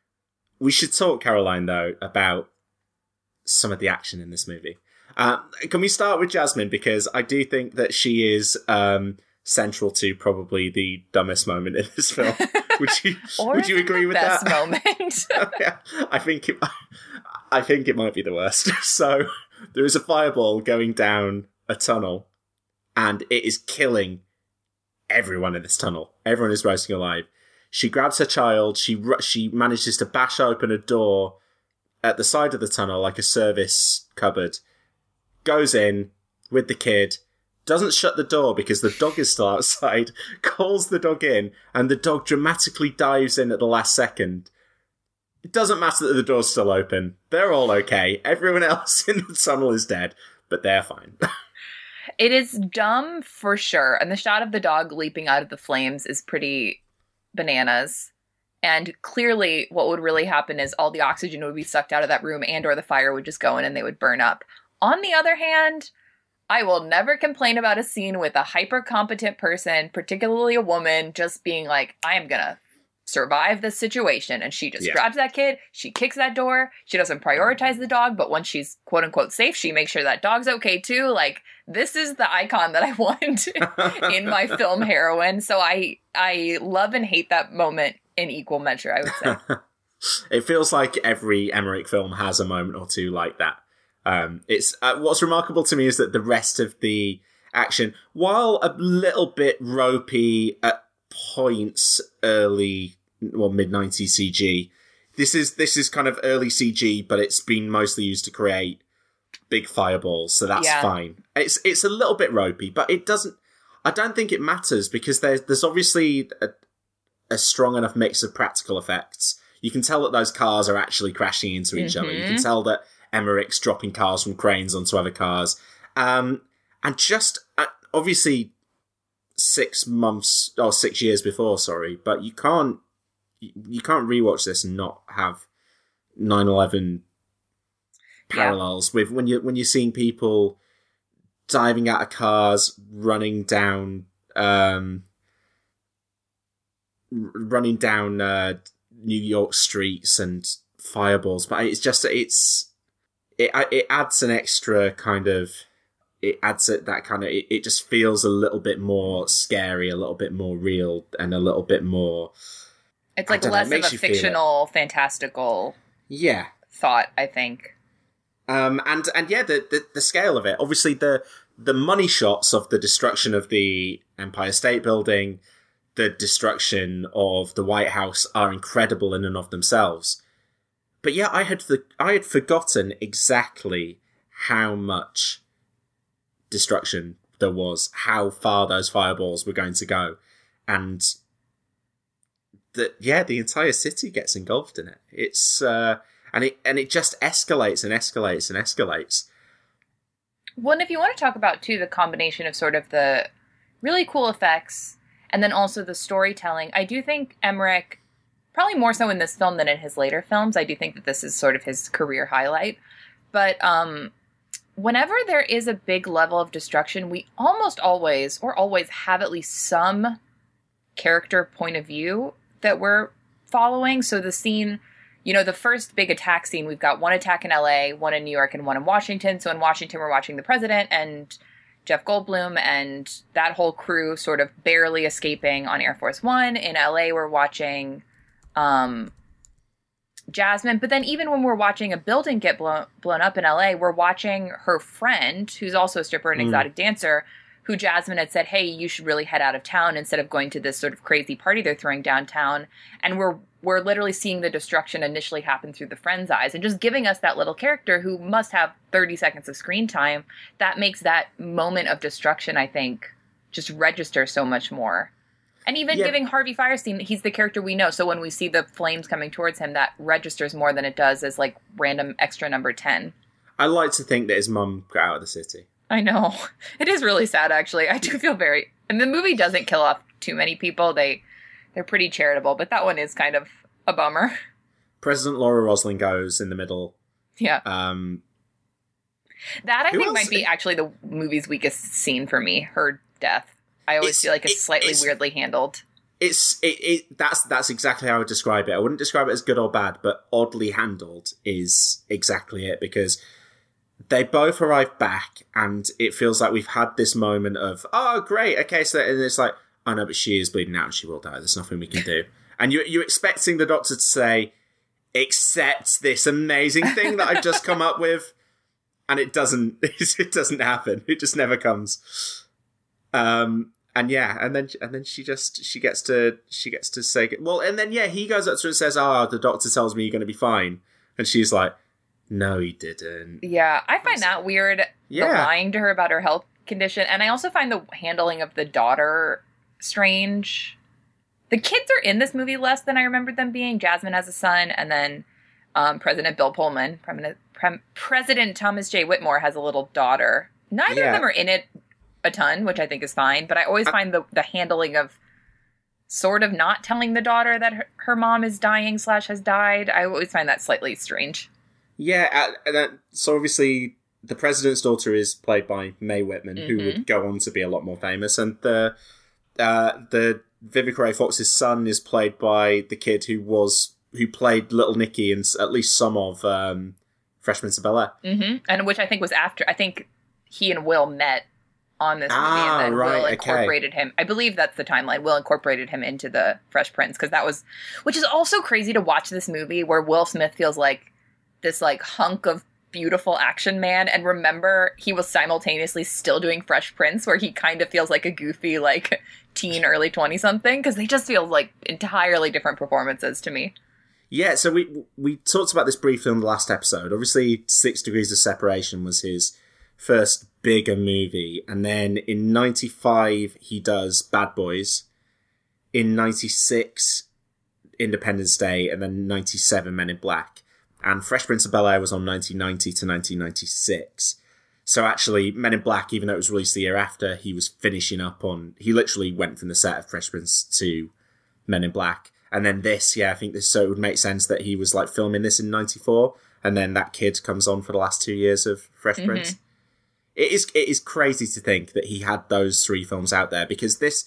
we should talk, Caroline, though, about some of the action in this movie. Uh, can we start with Jasmine? Because I do think that she is um, central to probably the dumbest moment in this film. Would you Would you agree with best that? Moment. Yeah, I think it, I think it might be the worst. So there is a fireball going down a tunnel, and it is killing everyone in this tunnel. Everyone is roasting alive. She grabs her child. She she manages to bash open a door at the side of the tunnel, like a service cupboard, goes in with the kid, doesn't shut the door because the dog is still outside, calls the dog in, and the dog dramatically dives in at the last second. It doesn't matter that the door's still open. They're all okay. Everyone else in the tunnel is dead, but they're fine. It is dumb for sure, and the shot of the dog leaping out of the flames is pretty bananas. And clearly what would really happen is all the oxygen would be sucked out of that room and or the fire would just go in and they would burn up. On the other hand, I will never complain about a scene with a hyper-competent person, particularly a woman, just being like, I am going to survive this situation. And she just yeah. grabs that kid, she kicks that door, she doesn't prioritize the dog, but once she's quote-unquote safe, she makes sure that dog's okay too. Like, this is the icon that I want in my film heroine. So I I love and hate that moment in equal measure, I would say. It feels like every Emmerich film has a moment or two like that. Um, it's uh, what's remarkable to me is that the rest of the action, while a little bit ropey at points, early, well, mid nineties C G, this is this is kind of early C G, but it's been mostly used to create big fireballs, so that's yeah. fine. It's it's a little bit ropey, but it doesn't. I don't think it matters because there's there's obviously a, a strong enough mix of practical effects. You can tell that those cars are actually crashing into each mm-hmm. other. You can tell that Emmerich's dropping cars from cranes onto other cars. Um, and just, uh, obviously, six months, or six years before, sorry, but you can't, you, you can't rewatch this and not have nine eleven parallels yeah. with when you when you're seeing people diving out of cars, running down, um, r- running down uh, New York streets and fireballs. But it's just it's it it adds an extra kind of it adds it that kind of it, it just feels a little bit more scary, a little bit more real, and a little bit more. It's like less know, it of a fictional, fantastical yeah thought, I think. Um, and, and yeah, the, the, the scale of it, obviously the, the money shots of the destruction of the Empire State Building, the destruction of the White House are incredible in and of themselves. But yeah, I had the, I had forgotten exactly how much destruction there was, how far those fireballs were going to go. And the, yeah, the entire city gets engulfed in it. It's, uh, And it and it just escalates and escalates and escalates. Well, and if you want to talk about, too, the combination of sort of the really cool effects and then also the storytelling, I do think Emmerich, probably more so in this film than in his later films, I do think that this is sort of his career highlight. But um, whenever there is a big level of destruction, we almost always, or always have at least some character point of view that we're following. So the scene, you know, the first big attack scene, we've got one attack in L A, one in New York, and one in Washington. So in Washington, we're watching the president and Jeff Goldblum and that whole crew sort of barely escaping on Air Force One. In L A, we're watching um, Jasmine. But then even when we're watching a building get blown, blown up in L A, we're watching her friend, who's also a stripper and Mm. exotic dancer, who Jasmine had said, hey, you should really head out of town instead of going to this sort of crazy party they're throwing downtown. And we're we're literally seeing the destruction initially happen through the friend's eyes and just giving us that little character who must have thirty seconds of screen time. That makes that moment of destruction, I think, just register so much more. And even Yeah. giving Harvey Firestein, he's the character we know. So when we see the flames coming towards him, that registers more than it does as like random extra number ten. I like to think that his mum got out of the city. I know. It is really sad, actually. I do feel very... And the movie doesn't kill off too many people. They, they're pretty charitable, but that one is kind of a bummer. President Laura Roslin goes in the middle. Yeah. Um, that, I who think, else- might be actually the movie's weakest scene for me. Her death. I always It's- feel like it's it- slightly it's- weirdly handled. it's it, it that's that's exactly how I would describe it. I wouldn't describe it as good or bad, but oddly handled is exactly it, because they both arrive back and it feels like we've had this moment of, oh, great, okay, so and it's like, oh no, but she is bleeding out and she will die. There's nothing we can do. And you, you're expecting the doctor to say, accept this amazing thing that I've just come up with. And it doesn't, it doesn't happen. It just never comes. Um, and yeah, and then, and then she just, she gets to, she gets to say, well, and then yeah, he goes up to her and says, oh, the doctor tells me you're going to be fine. And she's like, no, he didn't. Yeah, I find that weird, Yeah. the lying to her about her health condition. And I also find the handling of the daughter strange. The kids are in this movie less than I remembered them being. Jasmine has a son, and then um, President Bill Pullman, President, Pre- President Thomas J. Whitmore has a little daughter. Neither Yeah. of them are in it a ton, which I think is fine. But I always I- find the, the handling of sort of not telling the daughter that her, her mom is dying slash has died, I always find that slightly strange. Yeah, uh, and then, so obviously the president's daughter is played by Mae Whitman, who Mhm. would go on to be a lot more famous, and the uh, the Vivica A. Fox's son is played by the kid who was who played Little Nicky in s- at least some of um, Fresh Prince of Bel-Air. Mm-hmm. And which I think was after, I think he and Will met on this movie, Ah, and then right, Will okay. incorporated him. I believe that's the timeline. Will incorporated him into the Fresh Prince, because that was, which is also crazy to watch this movie where Will Smith feels like this like hunk of beautiful action man, and remember he was simultaneously still doing Fresh Prince, where he kind of feels like a goofy like teen early twenty something, because they just feel like entirely different performances to me. Yeah, so we we talked about this briefly on the last episode. Obviously, Six Degrees of Separation was his first bigger movie, and then in ninety-five he does Bad Boys. In ninety-six, Independence Day, and then ninety-seven, Men in Black. And Fresh Prince of Bel-Air was on nineteen ninety to nineteen ninety-six. So actually, Men in Black, even though it was released the year after, he was finishing up on... He literally went from the set of Fresh Prince to Men in Black. And then this, yeah, I think this, so it would make sense that he was like filming this in ninety-four, and then that kid comes on for the last two years of Fresh Mhm. Prince. It is, it is crazy to think that he had those three films out there, because this...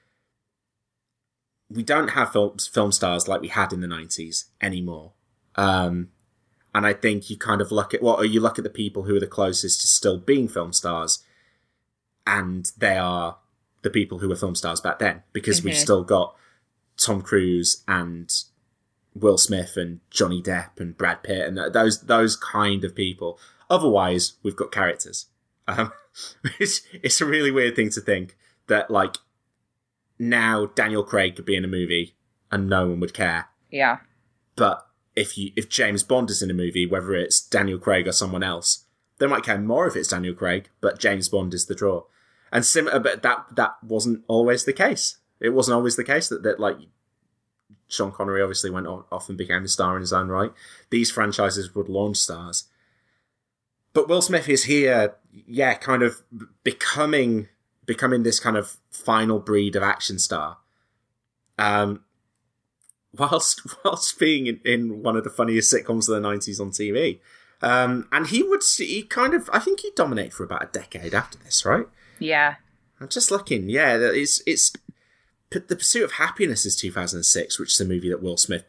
We don't have film, film stars like we had in the nineties anymore. Um... And I think you kind of look at, well, you look at the people who are the closest to still being film stars, and they are the people who were film stars back then, because we've Mhm. still got Tom Cruise and Will Smith and Johnny Depp and Brad Pitt and those those kind of people. Otherwise, we've got characters. Um, it's, it's a really weird thing to think that, like, now Daniel Craig could be in a movie and no one would care. Yeah. But if you if James Bond is in a movie, whether it's Daniel Craig or someone else, they might care more if it's Daniel Craig, but James Bond is the draw. And sim- but that that wasn't always the case. It wasn't always the case that, that like, Sean Connery obviously went on, off and became a star in his own right. These franchises would launch stars. But Will Smith is here, yeah, kind of becoming becoming this kind of final breed of action star. Um, whilst whilst being in, in one of the funniest sitcoms of the nineties on T V. Um, and he would he kind of, I think he dominated for about a decade after this, right? Yeah. I'm just looking, yeah, it's, it's The Pursuit of Happiness is two thousand six, which is a movie that Will Smith.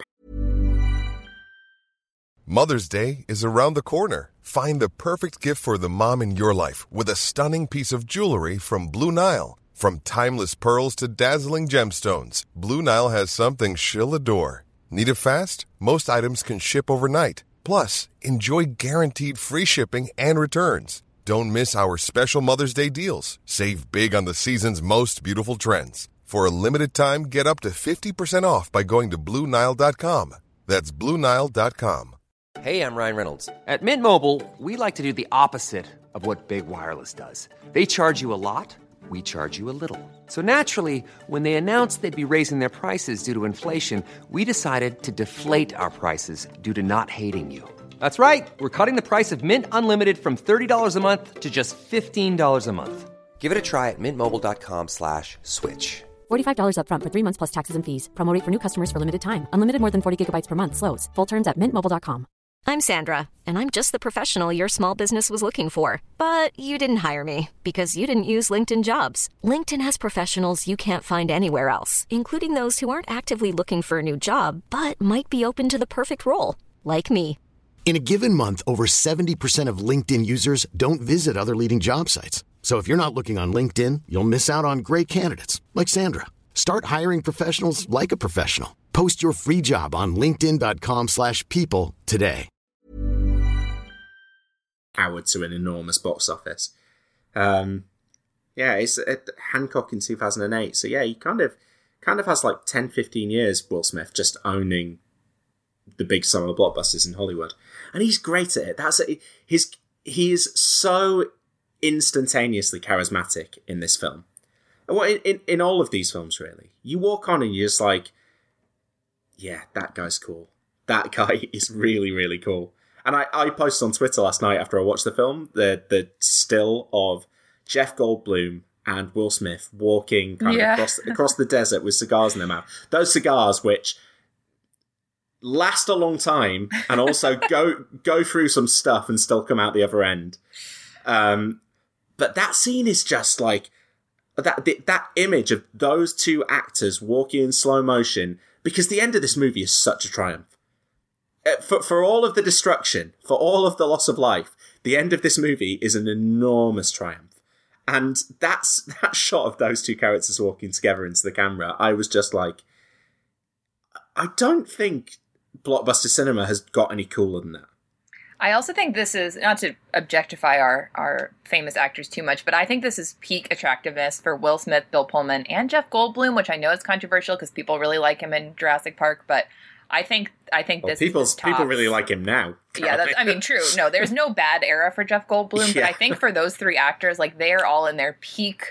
Mother's Day is around the corner. Find the perfect gift for the mom in your life with a stunning piece of jewelry from Blue Nile. From timeless pearls to dazzling gemstones, Blue Nile has something she'll adore. Need it fast? Most items can ship overnight. Plus, enjoy guaranteed free shipping and returns. Don't miss our special Mother's Day deals. Save big on the season's most beautiful trends. For a limited time, get up to fifty percent off by going to Blue Nile dot com. That's Blue Nile dot com. Hey, I'm Ryan Reynolds. At Mint Mobile, we like to do the opposite of what Big Wireless does. They charge you a lot, we charge you a little. So naturally, when they announced they'd be raising their prices due to inflation, we decided to deflate our prices due to not hating you. That's right. We're cutting the price of Mint Unlimited from thirty dollars a month to just fifteen dollars a month. Give it a try at mintmobile.com slash switch. forty-five dollars up front for three months plus taxes and fees. Promo rate for new customers for limited time. Unlimited more than forty gigabytes per month. Slows full terms at mint mobile dot com. I'm Sandra, and I'm just the professional your small business was looking for. But you didn't hire me because you didn't use LinkedIn Jobs. LinkedIn has professionals you can't find anywhere else, including those who aren't actively looking for a new job, but might be open to the perfect role, like me. In a given month, over seventy percent of LinkedIn users don't visit other leading job sites. So if you're not looking on LinkedIn, you'll miss out on great candidates like Sandra. Start hiring professionals like a professional. Post your free job on linkedin dot com slash people today. Howard to an enormous box office. Um, yeah, it's at Hancock in two thousand eight. So yeah, he kind of kind of has like ten, fifteen years, Will Smith, just owning the big summer blockbusters in Hollywood. And he's great at it. That's a, his he is so instantaneously charismatic in this film. Well, in, in, in all of these films, really. You walk on and you're just like, yeah, that guy's cool. That guy is really, really cool. And I, I posted on Twitter last night after I watched the film, the the still of Jeff Goldblum and Will Smith walking kind yeah. of across, across the desert with cigars in their mouth. Those cigars which last a long time and also go go through some stuff and still come out the other end. Um, but that scene is just like, that that image of those two actors walking in slow motion, because the end of this movie is such a triumph. For, for all of the destruction, for all of the loss of life, the end of this movie is an enormous triumph. And that's that shot of those two characters walking together into the camera, I was just like, I don't think blockbuster cinema has got any cooler than that. I also think this is, not to objectify our, our famous actors too much, but I think this is peak attractiveness for Will Smith, Bill Pullman, and Jeff Goldblum, which I know is controversial because people really like him in Jurassic Park, but I think I think well, this people's, is his tops. People really like him now. Yeah, that's, I mean, true. No, there's no bad era for Jeff Goldblum, but yeah. I think for those three actors, like, they're all in their peak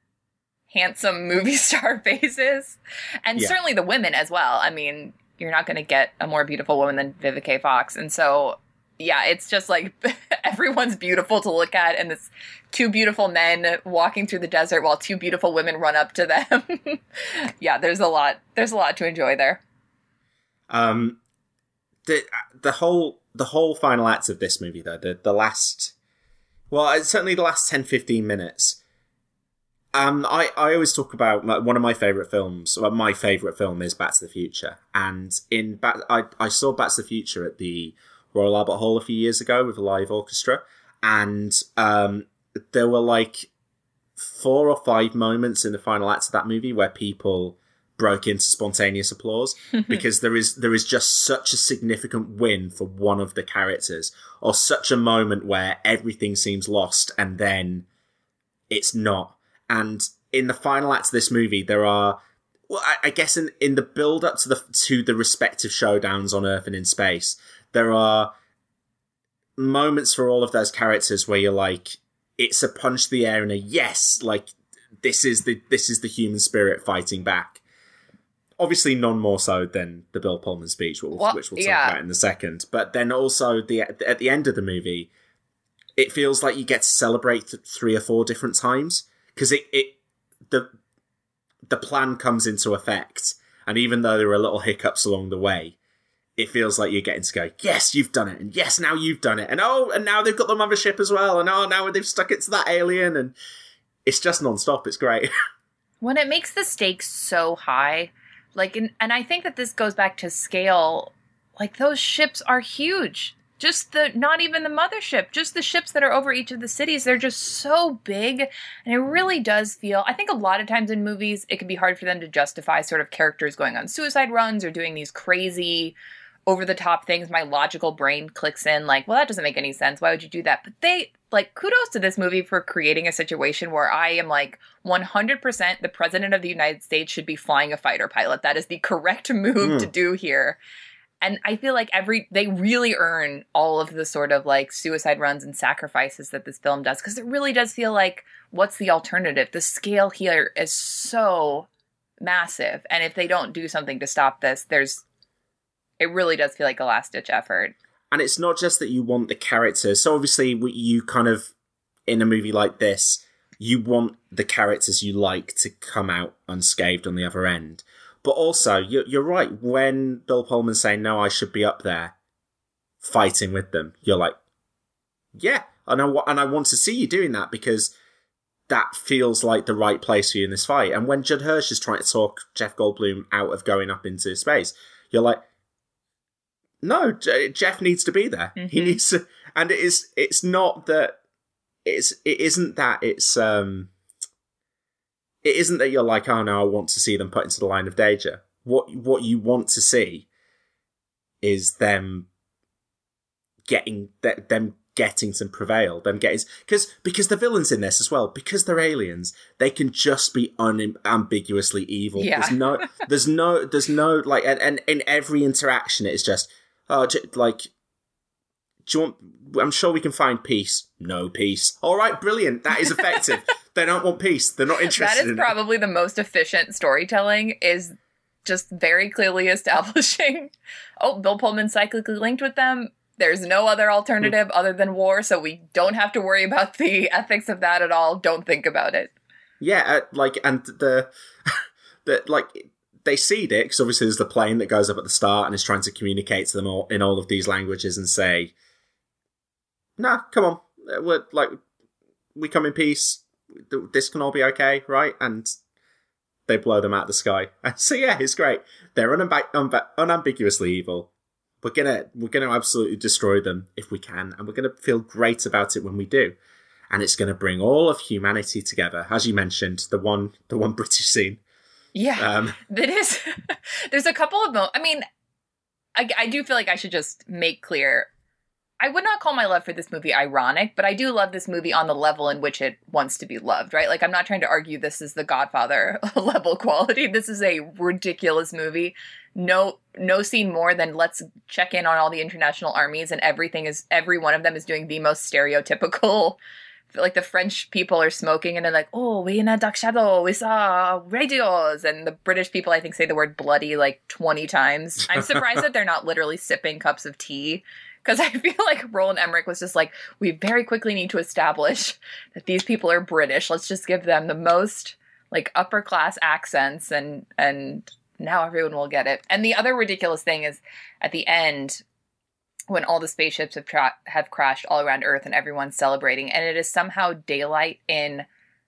handsome movie star phases. And yeah. certainly the women as well. I mean, you're not going to get a more beautiful woman than Vivica A. Fox. And so, yeah, it's just like everyone's beautiful to look at, and this two beautiful men walking through the desert while two beautiful women run up to them. Yeah, there's a lot. There's a lot to enjoy there. Um, the the whole the whole final act of this movie, though, the the last, well, certainly the last ten, fifteen minutes. Um, I, I always talk about my, one of my favourite films. Well, my favourite film is Back to the Future, and in Back, I I saw Back to the Future at the Royal Albert Hall a few years ago with a live orchestra, and um, there were like four or five moments in the final act of that movie where people broke into spontaneous applause because there is there is just such a significant win for one of the characters, or such a moment where everything seems lost and then it's not. And in the final act of this movie, there are, well, I, I guess in, in the build up to the to the respective showdowns on Earth and in space, there are moments for all of those characters where you're like, it's a punch to the air and a yes, like this is the this is the human spirit fighting back. Obviously, none more so than the Bill Pullman speech, which, well, which we'll talk yeah. about in a second. But then also, the at the end of the movie, it feels like you get to celebrate th- three or four different times, because it, it the the plan comes into effect, and even though there are little hiccups along the way, it feels like you're getting to go, yes, you've done it, and yes, now you've done it, and oh, and now they've got the mothership as well, and oh, now they've stuck it to that alien, and it's just non-stop. It's great. When it makes the stakes so high, like, and, and I think that this goes back to scale, like, those ships are huge. Just the, not even the mothership, just the ships that are over each of the cities, they're just so big. And it really does feel, I think a lot of times in movies, it can be hard for them to justify sort of characters going on suicide runs or doing these crazy, over-the-top things. My logical brain clicks in like, well, that doesn't make any sense. Why would you do that? But they, like, kudos to this movie for creating a situation where I am like, one hundred percent the president of the United States should be flying a fighter pilot. That is the correct move mm. to do here. And I feel like every, they really earn all of the sort of like suicide runs and sacrifices that this film does. Because it really does feel like, what's the alternative? The scale here is so massive. And if they don't do something to stop this, there's, it really does feel like a last ditch effort. And it's not just that you want the characters. So obviously you kind of, in a movie like this, you want the characters you like to come out unscathed on the other end. But also, you're, you're right, when Bill Pullman's saying, no, I should be up there fighting with them, you're like, yeah, and I, and I want to see you doing that because that feels like the right place for you in this fight. And when Judd Hirsch is trying to talk Jeff Goldblum out of going up into space, you're like, no, J- Jeff needs to be there. Mm-hmm. He needs to, and it is, it's not that, it's, it isn't that it's, um, it isn't that you're like, oh no, I want to see them put into the line of danger. What what you want to see is them getting them getting to prevail. Them getting because because the villains in this as well, because they're aliens, they can just be unambiguously evil. Yeah. There's no there's no there's no like and, and in every interaction it's just oh like do you want, I'm sure we can find peace. No peace. All right, brilliant. That is effective. They don't want peace. They're not interested in it. That is in probably it. the most efficient storytelling, is just very clearly establishing, oh, Bill Pullman's cyclically linked with them. There's no other alternative mm. other than war, so we don't have to worry about the ethics of that at all. Don't think about it. Yeah, uh, like, and the, the like, they seed it, because obviously there's the plane that goes up at the start and is trying to communicate to them all in all of these languages and say, nah, come on, we're like, we come in peace. This can all be okay, right? And they blow them out of the sky. And so yeah, it's great. They're unambi- unba- unambiguously evil. We're gonna we're gonna absolutely destroy them if we can, and we're gonna feel great about it when we do. And it's gonna bring all of humanity together, as you mentioned, the one the one British scene. Yeah, um, that is. There's a couple of moments. I mean, I, I do feel like I should just make clear. I would not call my love for this movie ironic, but I do love this movie on the level in which it wants to be loved, right? Like, I'm not trying to argue this is the Godfather level quality. This is a ridiculous movie. No, no scene more than let's check in on all the international armies, and everything is, every one of them is doing the most stereotypical, like the French people are smoking and they're like, oh, we in a dark shadow, we saw radios. And the British people, I think, say the word bloody like twenty times. I'm surprised that they're not literally sipping cups of tea. Because I feel like Roland Emmerich was just like, we very quickly need to establish that these people are British. Let's just give them the most, like, upper-class accents, and and now everyone will get it. And the other ridiculous thing is, at the end, when all the spaceships have, tra- have crashed all around Earth and everyone's celebrating, and it is somehow daylight in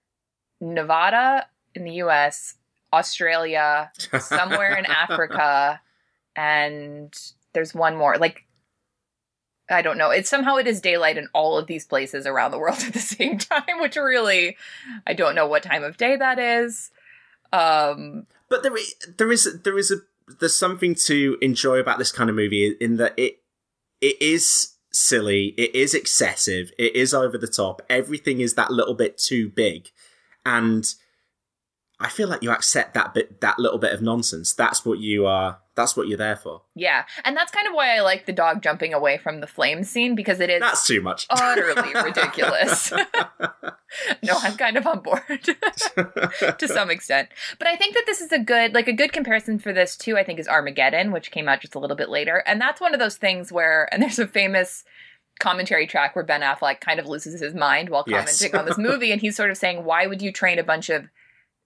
Nevada, in the U S, Australia, somewhere in Africa, and there's one more. Like, I don't know. It's somehow it is daylight in all of these places around the world at the same time, which really, I don't know what time of day that is. Um, but there is, there is, there is a, there's something to enjoy about this kind of movie in that it, it is silly, it is excessive, it is over the top. Everything is that little bit too big, and I feel like you accept that bit, that little bit of nonsense. That's what you are. That's what you're there for. Yeah, and that's kind of why I like the dog jumping away from the flame scene, because it is that's too much, utterly ridiculous. No, I'm kind of on board to some extent, but I think that this is a good, like a good comparison for this too. I think is Armageddon, which came out just a little bit later, and that's one of those things where, and there's a famous commentary track where Ben Affleck kind of loses his mind while commenting yes. on this movie, and he's sort of saying, "Why would you train a bunch of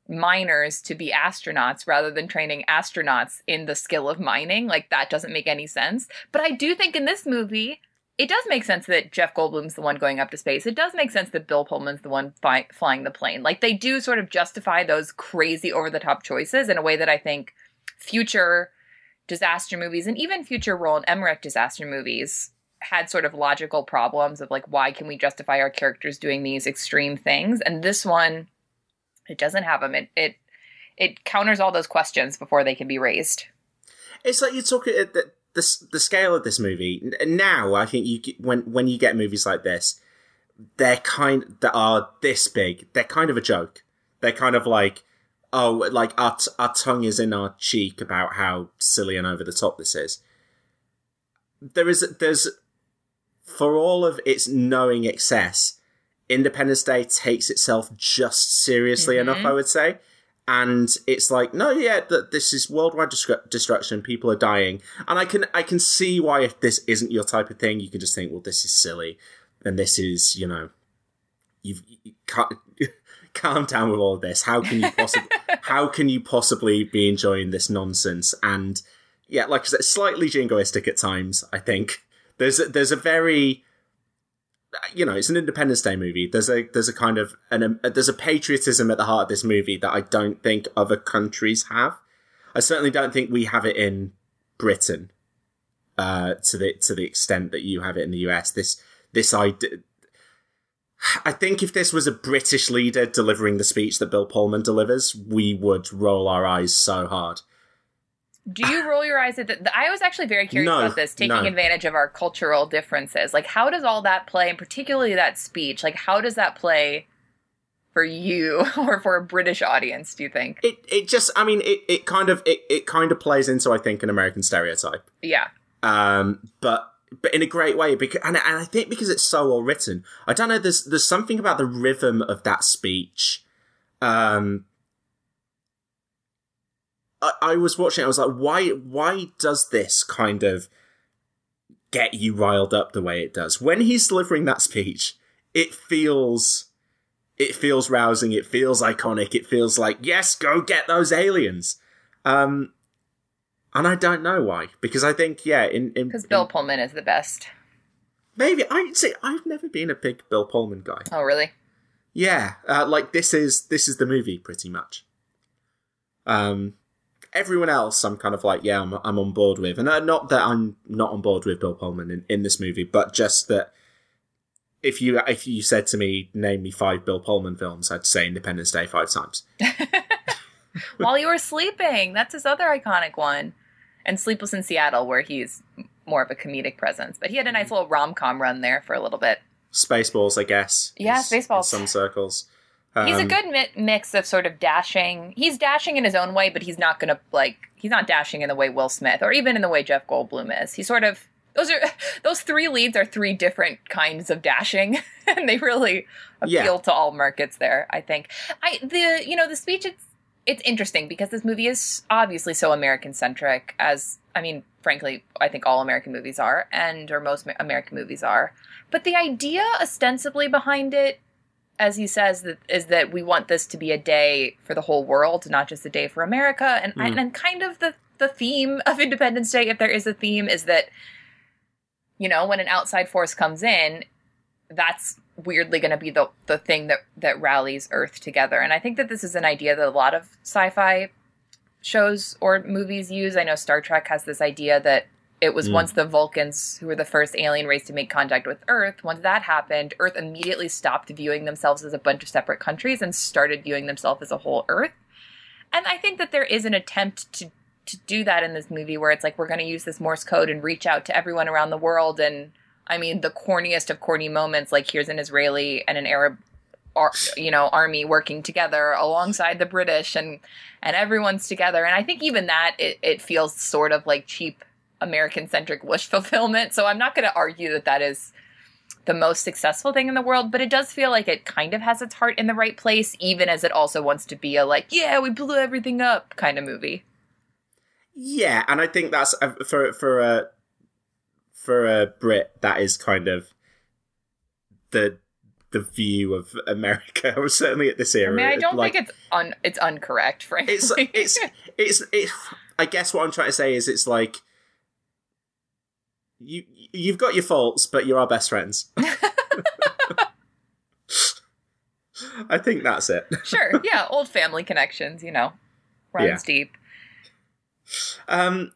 miners to be astronauts rather than training astronauts in the skill of mining. Like, that doesn't make any sense. But I do think in this movie, it does make sense that Jeff Goldblum's the one going up to space. It does make sense that Bill Pullman's the one fi- flying the plane. Like, they do sort of justify those crazy over-the-top choices in a way that I think future disaster movies and even future Roland Emmerich disaster movies had sort of logical problems of, like, why can we justify our characters doing these extreme things? And this one, it doesn't have them. It it it counters all those questions before they can be raised. It's like you're talking at the, the the scale of this movie now. I think you when when you get movies like this, they're kind that are this big. They're kind of a joke. They're kind of like, oh, like our t- our tongue is in our cheek about how silly and over the top this is. There is there's for all of its knowing excess, Independence Day takes itself just seriously mm-hmm. enough, I would say. And it's like, no, yeah, that this is worldwide destru- destruction. People are dying, and I can I can see why if this isn't your type of thing, you can just think, well, this is silly, and this is, you know, you've, you can't calm down with all of this. How can you possibly how can you possibly be enjoying this nonsense? And yeah, like I said, slightly jingoistic at times. I think there's a, there's a very you know, it's an Independence Day movie. There's a there's a kind of an a, there's a patriotism at the heart of this movie that I don't think other countries have. I certainly don't think we have it in Britain uh, to the to the extent that you have it in the U S. This this idea. I think if this was a British leader delivering the speech that Bill Pullman delivers, we would roll our eyes so hard. Do you roll your eyes at that? I was actually very curious no, about this, taking no. advantage of our cultural differences. Like, how does all that play, and particularly that speech, like, how does that play for you or for a British audience, do you think? It it just, I mean, it, it kind of it, it kind of plays into, I think, an American stereotype. Yeah. Um, but but in a great way, because and, and I think because it's so well written. I don't know, there's there's something about the rhythm of that speech. Um I, I was watching it, I was like, why why does this kind of get you riled up the way it does? When he's delivering that speech, it feels it feels rousing, it feels iconic, it feels like, yes, go get those aliens. Um and I don't know why. Because I think, yeah, in Because Bill in, Pullman is the best. Maybe I'd say I've never been a big Bill Pullman guy. Oh, really? Yeah. Uh, like this is this is the movie pretty much. Um Everyone else, I'm kind of like, yeah, I'm, I'm on board with. And uh, not that I'm not on board with Bill Pullman in, in this movie, but just that if you if you said to me, name me five Bill Pullman films, I'd say Independence Day five times. While You Were Sleeping, that's his other iconic one. And Sleepless in Seattle, where he's more of a comedic presence. But he had a nice little rom-com run there for a little bit. Spaceballs, I guess. Yeah, is, Spaceballs. In some circles. He's a Um, good mi- mix of sort of dashing. He's dashing in his own way, but he's not going to, like, he's not dashing in the way Will Smith or even in the way Jeff Goldblum is. He's sort of, those are, those three leads are three different kinds of dashing, and they really appeal Yeah. to all markets there, I think. I, the, you know, the speech, it's, it's interesting because this movie is obviously so American-centric as, I mean, frankly, I think all American movies are, and, or most American movies are. But the idea ostensibly behind it, as he says, that is that we want this to be a day for the whole world, not just a day for America. And, Mm. and, and kind of the, the theme of Independence Day, if there is a theme, is that, you know, when an outside force comes in, that's weirdly going to be the, the thing that, that rallies Earth together. And I think that this is an idea that a lot of sci-fi shows or movies use. I know Star Trek has this idea that it was Mm. once the Vulcans who were the first alien race to make contact with Earth. Once that happened, Earth immediately stopped viewing themselves as a bunch of separate countries and started viewing themselves as a whole Earth. And I think that there is an attempt to, to do that in this movie where it's like, we're going to use this Morse code and reach out to everyone around the world. And I mean, the corniest of corny moments, like here's an Israeli and an Arab Ar- you know, army working together alongside the British, and and everyone's together. And I think even that, it, it feels sort of like cheap American-centric wish fulfillment. So I'm not going to argue that that is the most successful thing in the world, but it does feel like it kind of has its heart in the right place, even as it also wants to be a, like, yeah, we blew everything up kind of movie. Yeah, and I think that's, uh, for for a, for a Brit, that is kind of the the view of America, or certainly at this era. I mean, I don't like, think it's un it's incorrect, frankly. It's it's it's it. I guess what I'm trying to say is, it's like you you've got your faults, but you're our best friends. I think that's it. Sure, yeah, old family connections, you know, runs Yeah. deep. Um,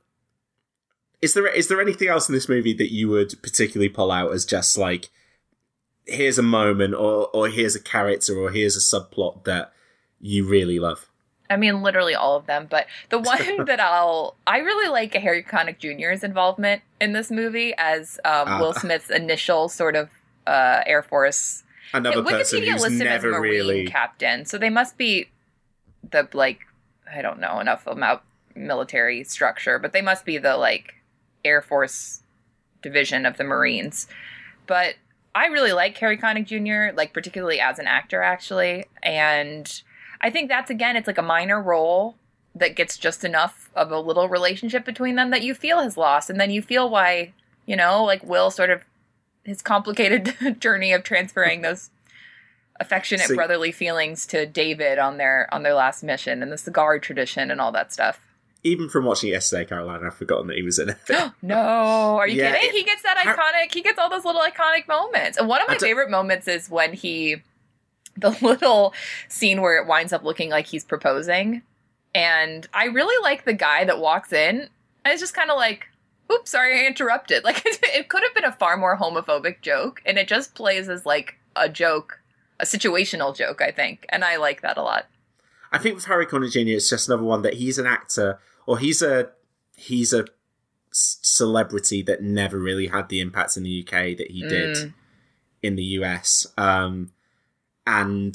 is there is there anything else in this movie that you would particularly pull out as just like, here's a moment, or or here's a character, or here's a subplot that you really love? I mean, literally all of them, but the one that I'll... I really like Harry Connick Junior's involvement in this movie as um, Ah. Will Smith's initial sort of uh, Air Force... Another person Wikipedia who's lists him as never Marine really captain, so they must be the, like, I don't know enough about military structure, but they must be the, like, Air Force division of the Marines. But I really like Harry Connick Junior, like, particularly as an actor, actually, and I think that's, again, it's like a minor role that gets just enough of a little relationship between them that you feel his loss, and then you feel why, you know, like, Will sort of, his complicated journey of transferring those affectionate See, brotherly feelings to David on their on their last mission, and the cigar tradition and all that stuff. even from watching it yesterday, Caroline, I've forgotten that he was in it. No, are you Yeah, kidding? it- he gets that how- iconic, he gets all those little iconic moments. And one of my I don't- favorite moments is when he, the little scene where it winds up looking like he's proposing. And I really like the guy that walks in. And it's just kind of like, oops, sorry I interrupted. Like, it could have been a far more homophobic joke. And it just plays as like a joke, a situational joke, I think. And I like that a lot. I think with Harry Connick Junior, it's just another one that he's an actor, or he's a he's a c- celebrity that never really had the impact in the U K that he did Mm. in the U S. Um, and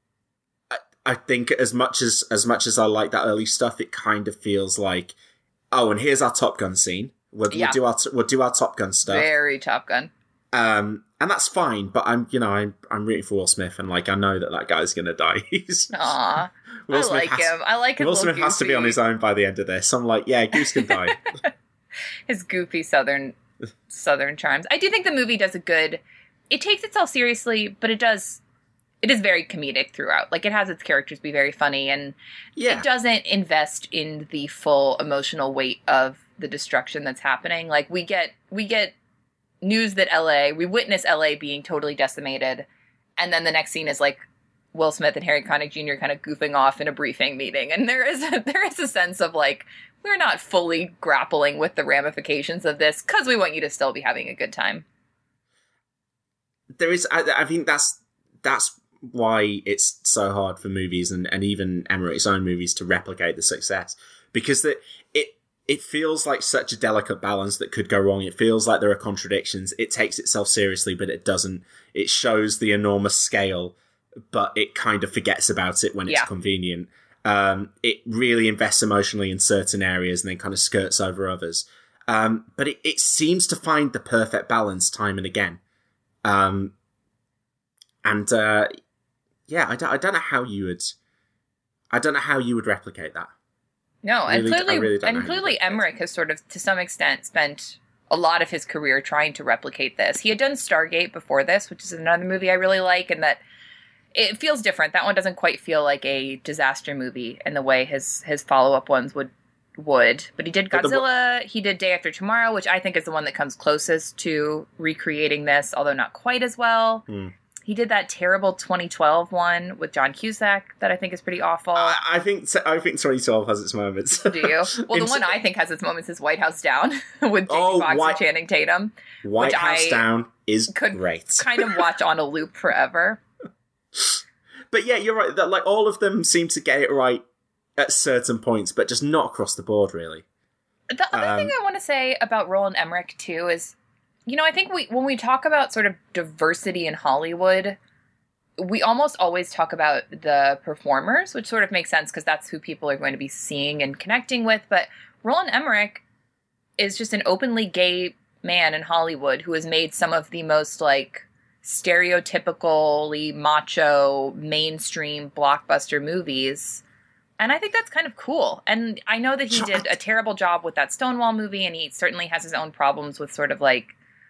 I, I think as much as as much as I like that early stuff, it kind of feels like, oh, and here's our Top Gun scene. We'll, Yeah. we'll do our t- we'll do our Top Gun stuff. Very Top Gun. Um, and that's fine, but I'm, you know, I'm, I'm rooting for Will Smith, and like I know that that guy's gonna die. He's, Aw. Will I Smith like has- him. I like his Will little Smith has to be goofy- on his own by the end of this. I'm like, yeah, Goose can die. his goofy southern southern charms. I do think the movie does a good. It takes itself seriously, but it does. It is very comedic throughout. Like, it has its characters be very funny, and Yeah, it doesn't invest in the full emotional weight of the destruction that's happening. Like, we get we get news that L A, we witness L A being totally decimated, and then the next scene is like Will Smith and Harry Connick Junior kind of goofing off in a briefing meeting, and there is a, there is a sense of like, we're not fully grappling with the ramifications of this because we want you to still be having a good time. there is. I, I think that's that's why it's so hard for movies and, and even Emmerich's own movies to replicate the success, because that it it feels like such a delicate balance that could go wrong. It feels like there are contradictions. It takes itself seriously, but it doesn't. It shows the enormous scale, but it kind of forgets about it when it's Yeah. convenient. Um, it really invests emotionally in certain areas and then kind of skirts over others. Um, but it, it seems to find the perfect balance time and again. Um, and, uh, yeah, I don't, I don't know how you would, I don't know how you would replicate that. No, and Really- I clearly, really don't know and how you clearly, replicate it. Emmerich has sort of, to some extent, spent a lot of his career trying to replicate this. He had done Stargate before this, which is another movie I really like, and that it feels different. That one doesn't quite feel like a disaster movie in the way his his follow up ones would would. But he did But the- Godzilla. He did Day After Tomorrow, which I think is the one that comes closest to recreating this, although not quite as well. Hmm. He did that terrible twenty twelve one with John Cusack that I think is pretty awful. I, I think, I think twenty twelve has its moments. Do you? Well, the In- one I think has its moments is White House Down with Jamie Oh, Foxx White- and Channing Tatum. White which House I Down is could great. kind of watch on a loop forever. But yeah, you're right. That like all of them seem to get it right at certain points, but just not across the board, really. The other Um, thing I want to say about Roland Emmerich too is, you know, I think we when we talk about sort of diversity in Hollywood, we almost always talk about the performers, which sort of makes sense because that's who people are going to be seeing and connecting with. But Roland Emmerich is just an openly gay man in Hollywood who has made some of the most like stereotypically macho mainstream blockbuster movies. And I think that's kind of cool. And I know that he did a terrible job with that Stonewall movie, and he certainly has his own problems with sort of like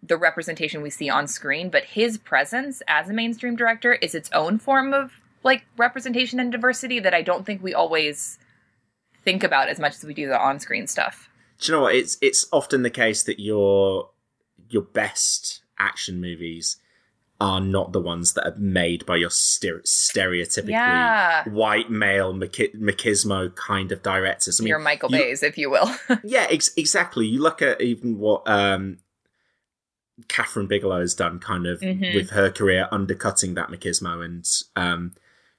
the representation we see on screen, but his presence as a mainstream director is its own form of like representation and diversity that I don't think we always think about as much as we do the on-screen stuff. Do you know what? It's it's often the case that your your best action movies are not the ones that are made by your stere- stereotypically yeah. white male machi- machismo kind of directors. I mean, your Michael you, Bays, if you will. yeah, ex- exactly. You look at even what um, Catherine Bigelow has done, kind of mm-hmm. with her career, undercutting that machismo, and um,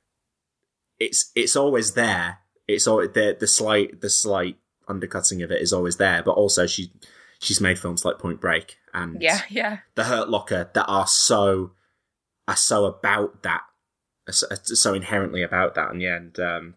it's it's always there. It's always the the slight the slight undercutting of it is always there, but also she. She's made films like Point Break and yeah, yeah. The Hurt Locker that are so are so about that, are so inherently about that. And yeah, and um,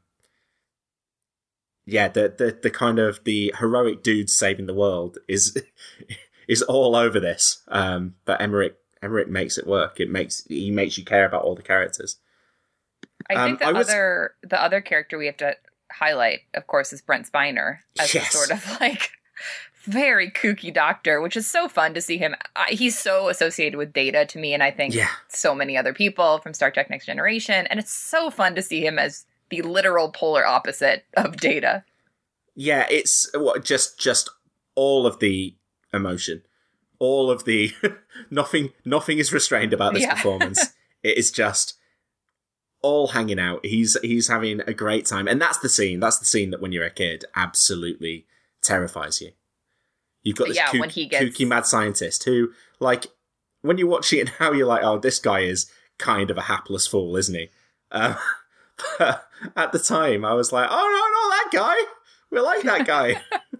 yeah, the, the the kind of the heroic dude saving the world is is all over this. Um, but Emmerich Emmerich makes it work. It makes he makes you care about all the characters. I um, think the I was, other the other character we have to highlight, of course, is Brent Spiner as yes. a sort of like. Very kooky doctor, which is so fun to see him. I, he's so associated with Data to me, and I think yeah. so many other people from Star Trek Next Generation, and it's so fun to see him as the literal polar opposite of Data. Yeah, it's what just just all of the emotion, all of the nothing nothing is restrained about this yeah. performance. It is just all hanging out. He's he's having a great time, and that's the scene. That's the scene that when you're a kid absolutely terrifies you. You've got this yeah, kook, when he gets... kooky mad scientist who, like, when you're watching it now, you're like, oh, this guy is kind of a hapless fool, isn't he? Um, but at the time, I was like, oh, no, not that guy. We like that guy.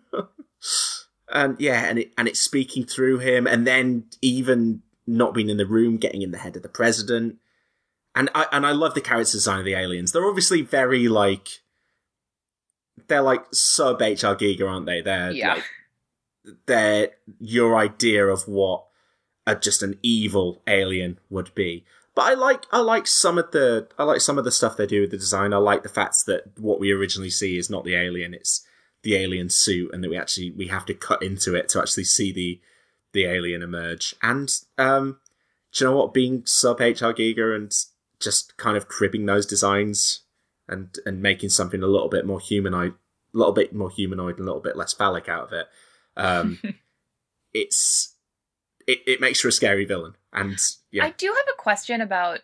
and yeah, and it, and it's speaking through him, and then even not being in the room, getting in the head of the president. And I, and I love the character design of the aliens. They're obviously very, like, they're like sub H R Giger, aren't they? They're yeah. like, they're your idea of what a, just an evil alien would be. But I like I like some of the I like some of the stuff they do with the design. I like the fact that what we originally see is not the alien, it's the alien suit, and that we actually we have to cut into it to actually see the the alien emerge. And um, do you know what? Being sub H R Giger and just kind of cribbing those designs and and making something a little bit more humanoid, a little bit more humanoid, and a little bit less phallic out of it. Um, it's it, it makes for a scary villain, and yeah. I do have a question about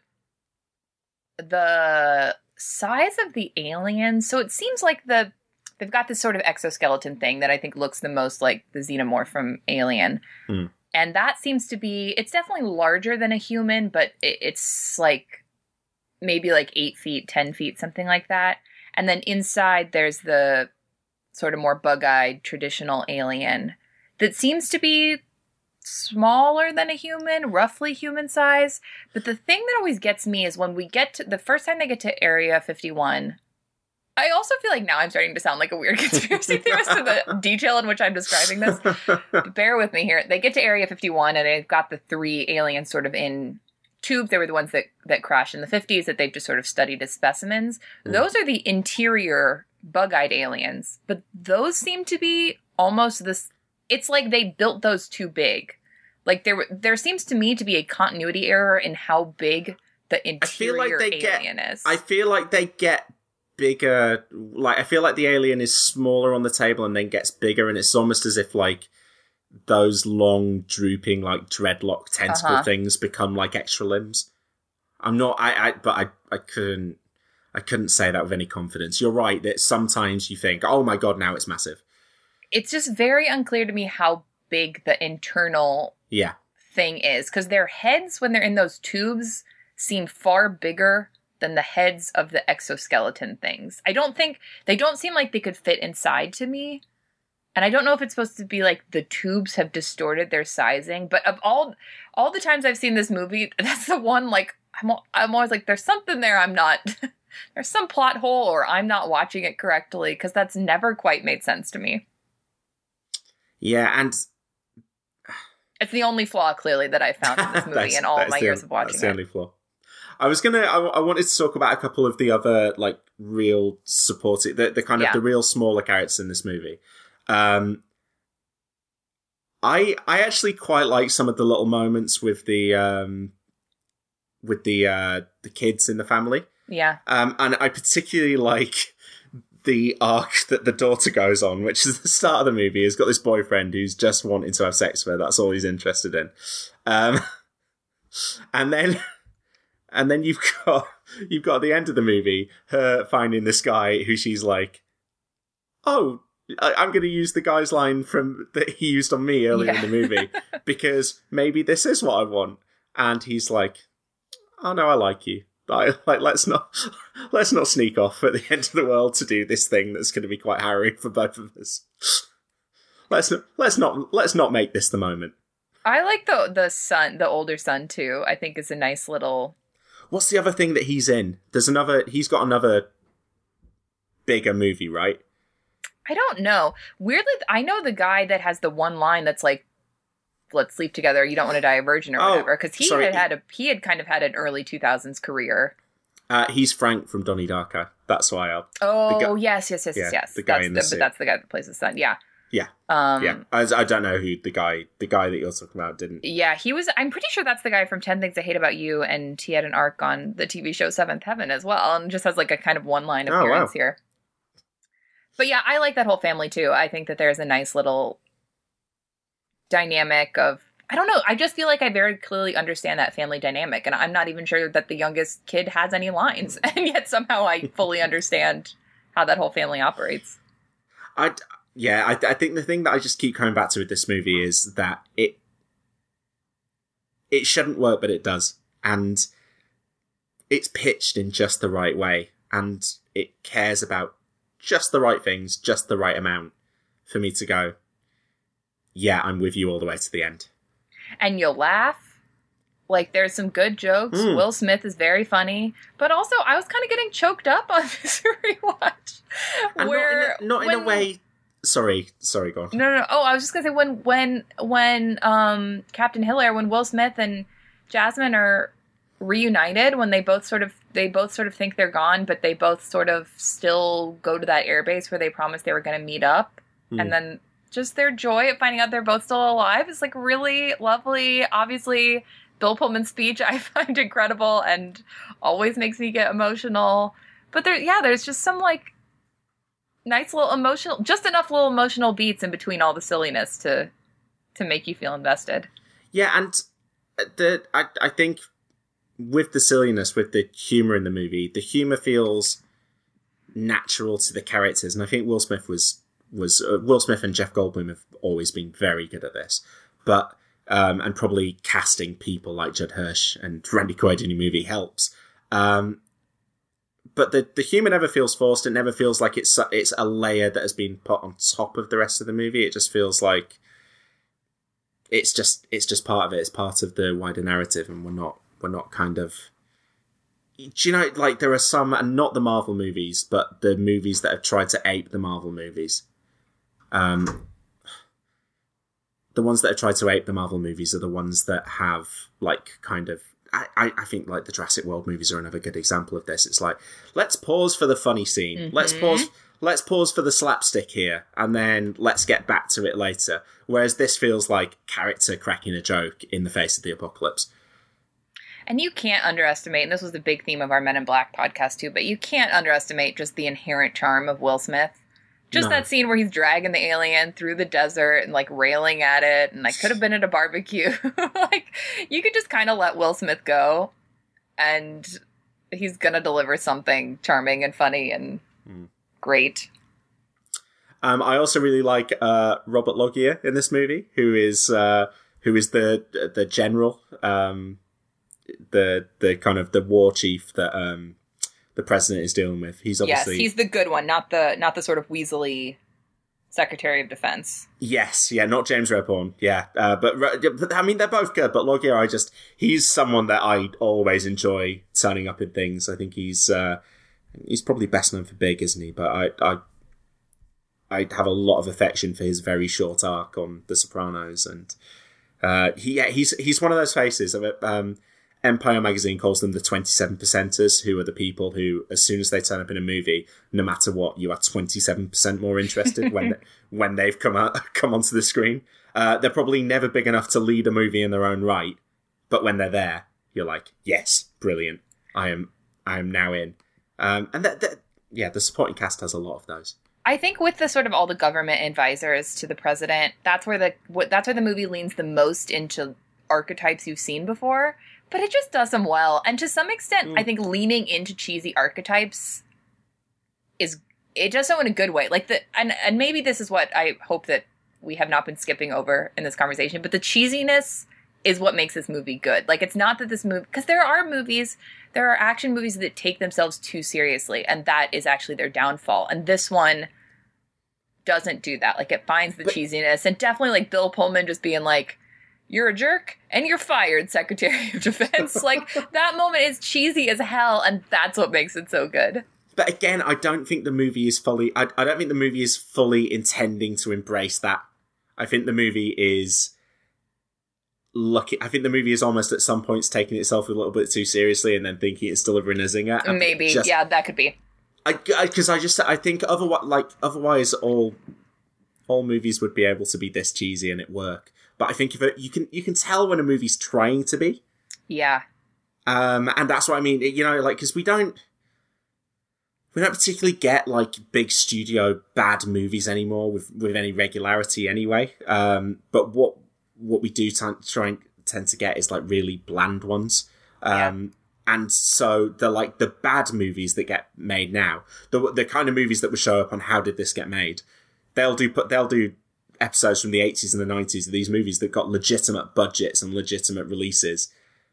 the size of the aliens. So it seems like the they've got this sort of exoskeleton thing that I think looks the most like the xenomorph from Alien, mm. and that seems to be it's definitely larger than a human, but it, it's like maybe like eight feet, ten feet, something like that. And then inside there's the sort of more bug-eyed traditional alien that seems to be smaller than a human, roughly human size. But the thing that always gets me is when we get to the first time they get to Area fifty-one. I also feel like now I'm starting to sound like a weird conspiracy theorist to the detail in which I'm describing this. But bear with me here. They get to Area fifty-one and they've got the three aliens sort of in tubes. They were the ones that, that crashed in the fifties that they've just sort of studied as specimens. Mm. Those are the interior bug-eyed aliens, but those seem to be almost this. It's like they built those too big. Like there, there seems to me to be a continuity error in how big the interior I feel like they alien get, is. I feel like they get bigger. Like I feel like the alien is smaller on the table and then gets bigger, and it's almost as if like those long, drooping, like dreadlock tentacle uh-huh. things become like extra limbs. I'm not. I. I. But I. I couldn't. I couldn't say that with any confidence. You're right that sometimes you think, oh my god, now it's massive. It's just very unclear to me how big the internal yeah. thing is. Because their heads, when they're in those tubes, seem far bigger than the heads of the exoskeleton things. I don't think, they don't seem like they could fit inside to me. And I don't know if it's supposed to be like the tubes have distorted their sizing. But of all all the times I've seen this movie, that's the one, like, I'm, I'm always like, there's something there I'm not... There's some plot hole or I'm not watching it correctly, because that's never quite made sense to me. Yeah, and... It's the only flaw, clearly, that I found in this movie in all my the, years of watching it. That's the only flaw. I was gonna... I, I wanted to talk about a couple of the other, like, real supporting... The, the kind of yeah. the real smaller characters in this movie. Um, I I actually quite like some of the little moments with the um with the uh the kids in the family. Yeah. Um, and I particularly like the arc that the daughter goes on, which is the start of the movie. He's got this boyfriend who's just wanting to have sex with her. That's all he's interested in. Um, and then, and then you've got you've got at the end of the movie her finding this guy who she's like, oh, I, I'm going to use the guy's line from that he used on me earlier yeah. in the movie because maybe this is what I want. And he's like, oh no, I like you. Like, like, let's not let's not sneak off at the end of the world to do this thing that's going to be quite harrowing for both of us. Let's not, let's not let's not make this the moment. I like the the son, the older son too. I think is a nice little. What's the other thing that he's in? There's another. He's got another bigger movie, right? I don't know. Weirdly, I know the guy that has the one line that's like, let's sleep together, you don't want to die a virgin or oh, whatever, because he sorry. had had a he had kind of had an early two thousands career. Uh, he's Frank from Donnie Darko. That's why I... Oh, guy, yes, yes, yes, yeah, yes. The guy that's in the, the But that's the guy that plays his son, yeah. Yeah, um, yeah. I, I don't know who the guy, the guy that you're talking about didn't... Yeah, he was... I'm pretty sure that's the guy from ten Things I Hate About You, and he had an arc on the T V show Seventh Heaven as well, and just has like a kind of one-line appearance oh, wow. here. But yeah, I like that whole family too. I think that there's a nice little dynamic of... I don't know. I just feel like I very clearly understand that family dynamic, and I'm not even sure that the youngest kid has any lines, and yet somehow I fully understand how that whole family operates. I yeah, I, I think the thing that I just keep coming back to with this movie is that it it shouldn't work, but it does, and it's pitched in just the right way, and it cares about just the right things, just the right amount for me to go, yeah, I'm with you all the way to the end. And you'll laugh. Like, there's some good jokes. Mm. Will Smith is very funny. But also, I was kind of getting choked up on this rewatch. And where, not in a, not in when, a way... Sorry, sorry, go on. No, no, no. Oh, I was just going to say, when, when, when um, Captain Hiller, when Will Smith and Jasmine are reunited, when they both sort of, they both sort of think they're gone, but they both sort of still go to that airbase where they promised they were going to meet up. Mm. And then... just their joy at finding out they're both still alive is like really lovely. Obviously, Bill Pullman's speech I find incredible and always makes me get emotional. But there, yeah, there's just some like nice little emotional, just enough little emotional beats in between all the silliness to to make you feel invested. Yeah, and the I I think with the silliness, with the humor in the movie, the humor feels natural to the characters, and I think Will Smith was. was uh, Will Smith and Jeff Goldblum have always been very good at this, but um, and probably casting people like Judd Hirsch and Randy Quaid in a movie helps. Um, but the the humor never feels forced. It never feels like it's it's a layer that has been put on top of the rest of the movie. It just feels like it's just it's just part of it. It's part of the wider narrative, and we're not we're not kind of. Do you know, like, there are some, and not the Marvel movies, but the movies that have tried to ape the Marvel movies. Um, the ones that have tried to ape the Marvel movies are the ones that have, like, kind of... I, I think, like, the Jurassic World movies are another good example of this. It's like, let's pause for the funny scene. Mm-hmm. Let's pause Let's pause for the slapstick here, and then let's get back to it later. Whereas this feels like character cracking a joke in the face of the apocalypse. And you can't underestimate, and this was the big theme of our Men in Black podcast too, but you can't underestimate just the inherent charm of Will Smith. Just no. that scene where he's dragging the alien through the desert and, like, railing at it, and I could have been at a barbecue. Like, you could just kind of let Will Smith go, and he's gonna deliver something charming and funny and mm. great. Um, I also really like uh, Robert Loggia in this movie, who is uh, who is the the general, um, the the kind of the war chief that um, the president is dealing with. He's obviously yes, he's the good one, not the not the sort of weaselly Secretary of Defense. Yes, yeah, not James Redbourne. Yeah, uh, but, but I mean they're both good. But Loggia, I just he's someone that I always enjoy turning up in things. I think he's uh, he's probably best known for Big, isn't he? But I I I have a lot of affection for his very short arc on The Sopranos, and uh, he yeah, he's he's one of those faces of it. Um, Empire magazine calls them the twenty-seven percenters, who are the people who, as soon as they turn up in a movie, no matter what, you are twenty-seven percent more interested when when they've come out come onto the screen. Uh, they're probably never big enough to lead a movie in their own right, but when they're there, you're like, yes, brilliant. I am I am now in. Um, and that, that, yeah, the supporting cast has a lot of those. I think with the sort of all the government advisors to the president, that's where the that's where the movie leans the most into archetypes you've seen before, but it just does them well. And to some extent, mm. I think leaning into cheesy archetypes is it does so in a good way. Like the and and maybe this is what I hope that we have not been skipping over in this conversation, but the cheesiness is what makes this movie good. Like, it's not that this movie, because there are movies, there are action movies that take themselves too seriously, and that is actually their downfall. And this one doesn't do that. Like, it finds the but, cheesiness, and definitely, like, Bill Pullman just being like, you're a jerk, and you're fired, Secretary of Defense. Like, that moment is cheesy as hell, and that's what makes it so good. But again, I don't think the movie is fully, I, I don't think the movie is fully intending to embrace that. I think the movie is lucky. I think the movie is almost at some points taking itself a little bit too seriously and then thinking it's delivering a zinger. Maybe, just, yeah, that could be. I because I, I just I think otherwise, like otherwise, all all movies would be able to be this cheesy and it work. But I think if it, you can you can tell when a movie's trying to be. Yeah. Um, and that's what I mean. You know, like because we don't. We don't particularly get, like, big studio bad movies anymore with, with any regularity anyway. Um, but what what we do t- try and tend to get is, like, really bland ones. Um, yeah. And so the, like, the bad movies that get made now, the the kind of movies that would show up on How Did This Get Made, they'll do they'll do episodes from the eighties and the nineties of these movies that got legitimate budgets and legitimate releases.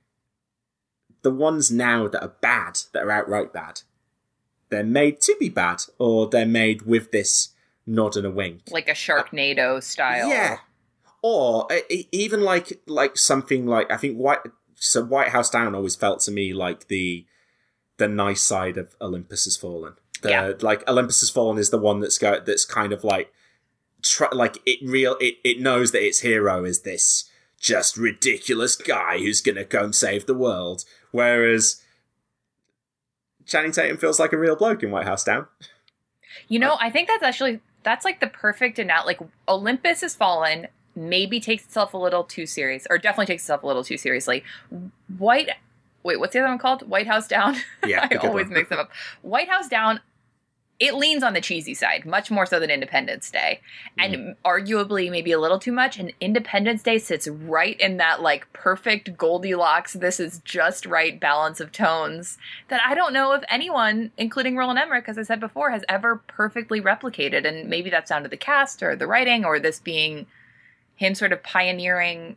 The ones now that are bad, that are outright bad, they're made to be bad, or they're made with this nod and a wink. Like a Sharknado uh, style. Yeah. Or uh, even like like something like, I think White so White House Down always felt to me like the the nice side of Olympus Has Fallen. The, yeah. Like Olympus Has Fallen is the one that's go, that's kind of like, try, like it real it, it knows that its hero is this just ridiculous guy who's gonna go and save the world. Whereas Channing Tatum feels like a real bloke in White House Down. You know, I think that's actually, that's like the perfect and not like Olympus Has Fallen maybe takes itself a little too serious, or definitely takes itself a little too seriously. White, wait, what's the other one called? White House Down? Yeah. I always one. mix them up. White House Down, it leans on the cheesy side, much more so than Independence Day. And mm. arguably maybe a little too much. And Independence Day sits right in that, like, perfect Goldilocks, this is just right balance of tones that I don't know if anyone, including Roland Emmerich, as I said before, has ever perfectly replicated. And maybe that's down to the cast or the writing, or this being him sort of pioneering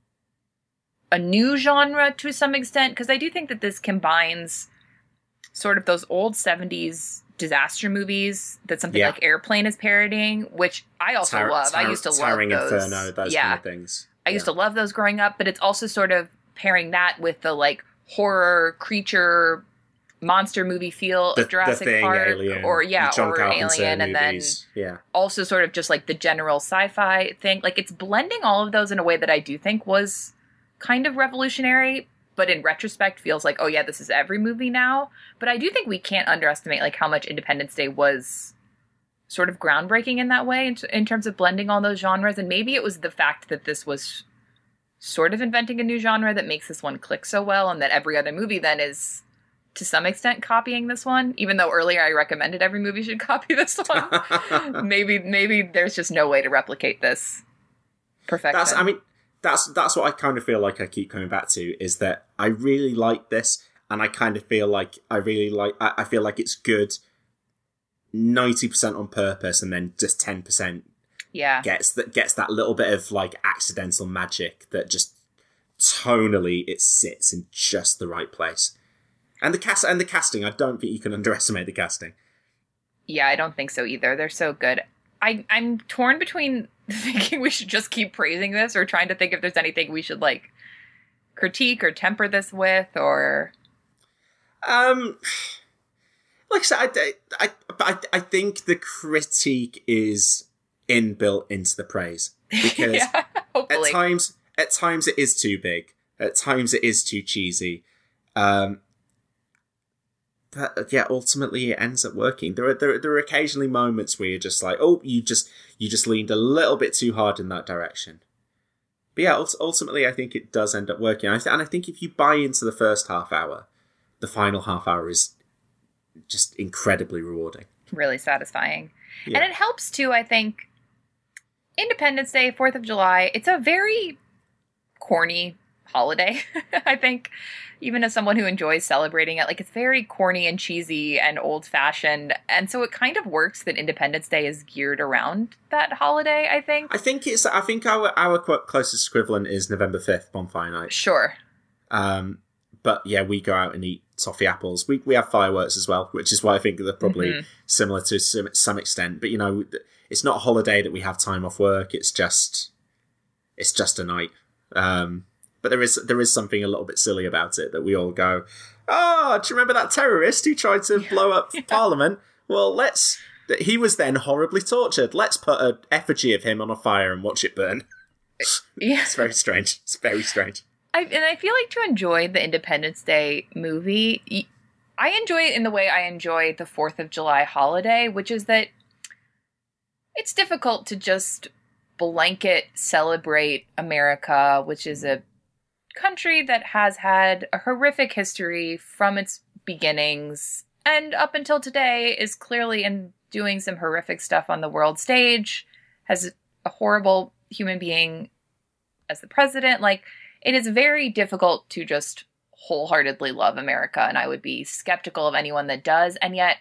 a new genre to some extent. Because I do think that this combines sort of those old seventies disaster movies that something yeah. like Airplane is parodying, which I also Tar- love. tar- I used to Towering love those. Inferno, those yeah. kind of things. I yeah. used to love those growing up, but it's also sort of pairing that with the like horror, creature, monster movie feel the, of Jurassic the thing, Park, Alien, or yeah, John or Carpenter Alien, and movies. then yeah. also sort of just like the general sci-fi thing. Like it's blending all of those in a way that I do think was kind of revolutionary, but in retrospect feels like, oh yeah, this is every movie now. But I do think we can't underestimate like how much Independence Day was sort of groundbreaking in that way in, t- in terms of blending all those genres. And maybe it was the fact that this was sort of inventing a new genre that makes this one click so well, and that every other movie then is to some extent copying this one, even though earlier I recommended every movie should copy this one. maybe maybe there's just no way to replicate this perfection. That's, I mean, that's that's what I kind of feel like I keep coming back to, is that I really like this, and I kind of feel like I really like, I, I feel like it's good ninety percent on purpose, and then just ten percent yeah. gets that gets that little bit of like accidental magic that just tonally it sits in just the right place. And the cast and the casting, I don't think you can underestimate the casting. Yeah, I don't think so either. They're so good. I, I'm torn between thinking we should just keep praising this, or trying to think if there's anything we should like critique or temper this with, or um like I said, I, I, I, I think the critique is inbuilt into the praise, because yeah, at times at times it is too big. At times it is too cheesy. Um, but yeah, ultimately it ends up working. There are, there, there are occasionally moments where you're just like, oh, you just you just leaned a little bit too hard in that direction. But yeah, ultimately I think it does end up working. And I think if you buy into the first half hour, the final half hour is just incredibly rewarding. Really satisfying. Yeah. And it helps too, I think, Independence Day, fourth of July, it's a very corny holiday, I think. Even as someone who enjoys celebrating it, like it's very corny and cheesy and old-fashioned. And so it kind of works that Independence Day is geared around that holiday, I think. I think it's. I think our our closest equivalent is November fifth, Bonfire Night. Sure. Um, but yeah, we go out and eat toffee apples. We we have fireworks as well, which is why I think they're probably mm-hmm. similar to some, some extent. But you know, it's not a holiday that we have time off work. It's just, it's just a night. Um, but there is there is something a little bit silly about it that we all go, oh, do you remember that terrorist who tried to blow up yeah. Parliament? Well, let's. He was then horribly tortured. Let's put an effigy of him on a fire and watch it burn. Yeah. It's very strange. It's very strange. I, and I feel like to enjoy the Independence Day movie, I enjoy it in the way I enjoy the fourth of July holiday, which is that it's difficult to just blanket celebrate America, which is a country that has had a horrific history from its beginnings and up until today is clearly in doing some horrific stuff on the world stage, has a horrible human being as the president. Like, it is very difficult to just wholeheartedly love America, and I would be skeptical of anyone that does. And yet,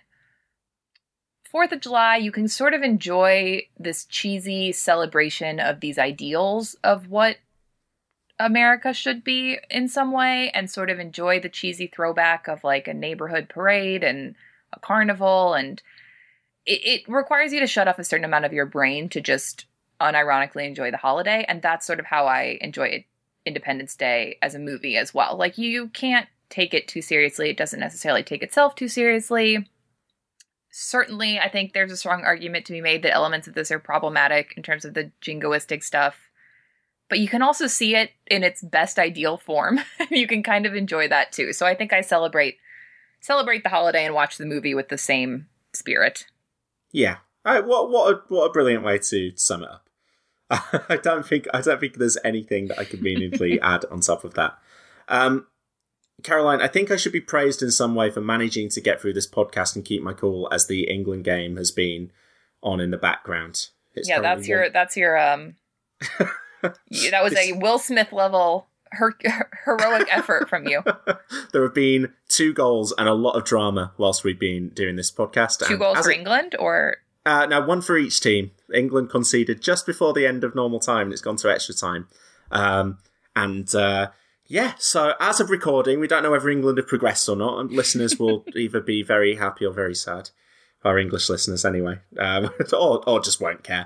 fourth of July, you can sort of enjoy this cheesy celebration of these ideals of what America should be in some way, and sort of enjoy the cheesy throwback of like a neighborhood parade and a carnival. And it, it requires you to shut off a certain amount of your brain to just unironically enjoy the holiday. And that's sort of how I enjoy it. Independence Day as a movie as well. Like, you can't take it too seriously. It doesn't necessarily take itself too seriously. Certainly, I think there's a strong argument to be made that elements of this are problematic in terms of the jingoistic stuff. But you can also see it in its best ideal form. You can kind of enjoy that too. So I think I celebrate celebrate the holiday and watch the movie with the same spirit. Yeah. All right, what what a, what a brilliant way to sum it up. I don't think I don't think there's anything that I can meaningfully add on top of that. Um, Caroline, I think I should be praised in some way for managing to get through this podcast and keep my cool as the England game has been on in the background. It's yeah, that's your one. that's your um. That was a Will Smith level her- heroic effort from you. There have been two goals and a lot of drama whilst we've been doing this podcast. Two and goals for it, England, or uh, no, one for each team. England conceded just before the end of normal time, and it's gone to extra time. Um, and uh, yeah, so as of recording, we don't know whether England have progressed or not, and listeners will either be very happy or very sad. Our English listeners, anyway, um, or or just won't care.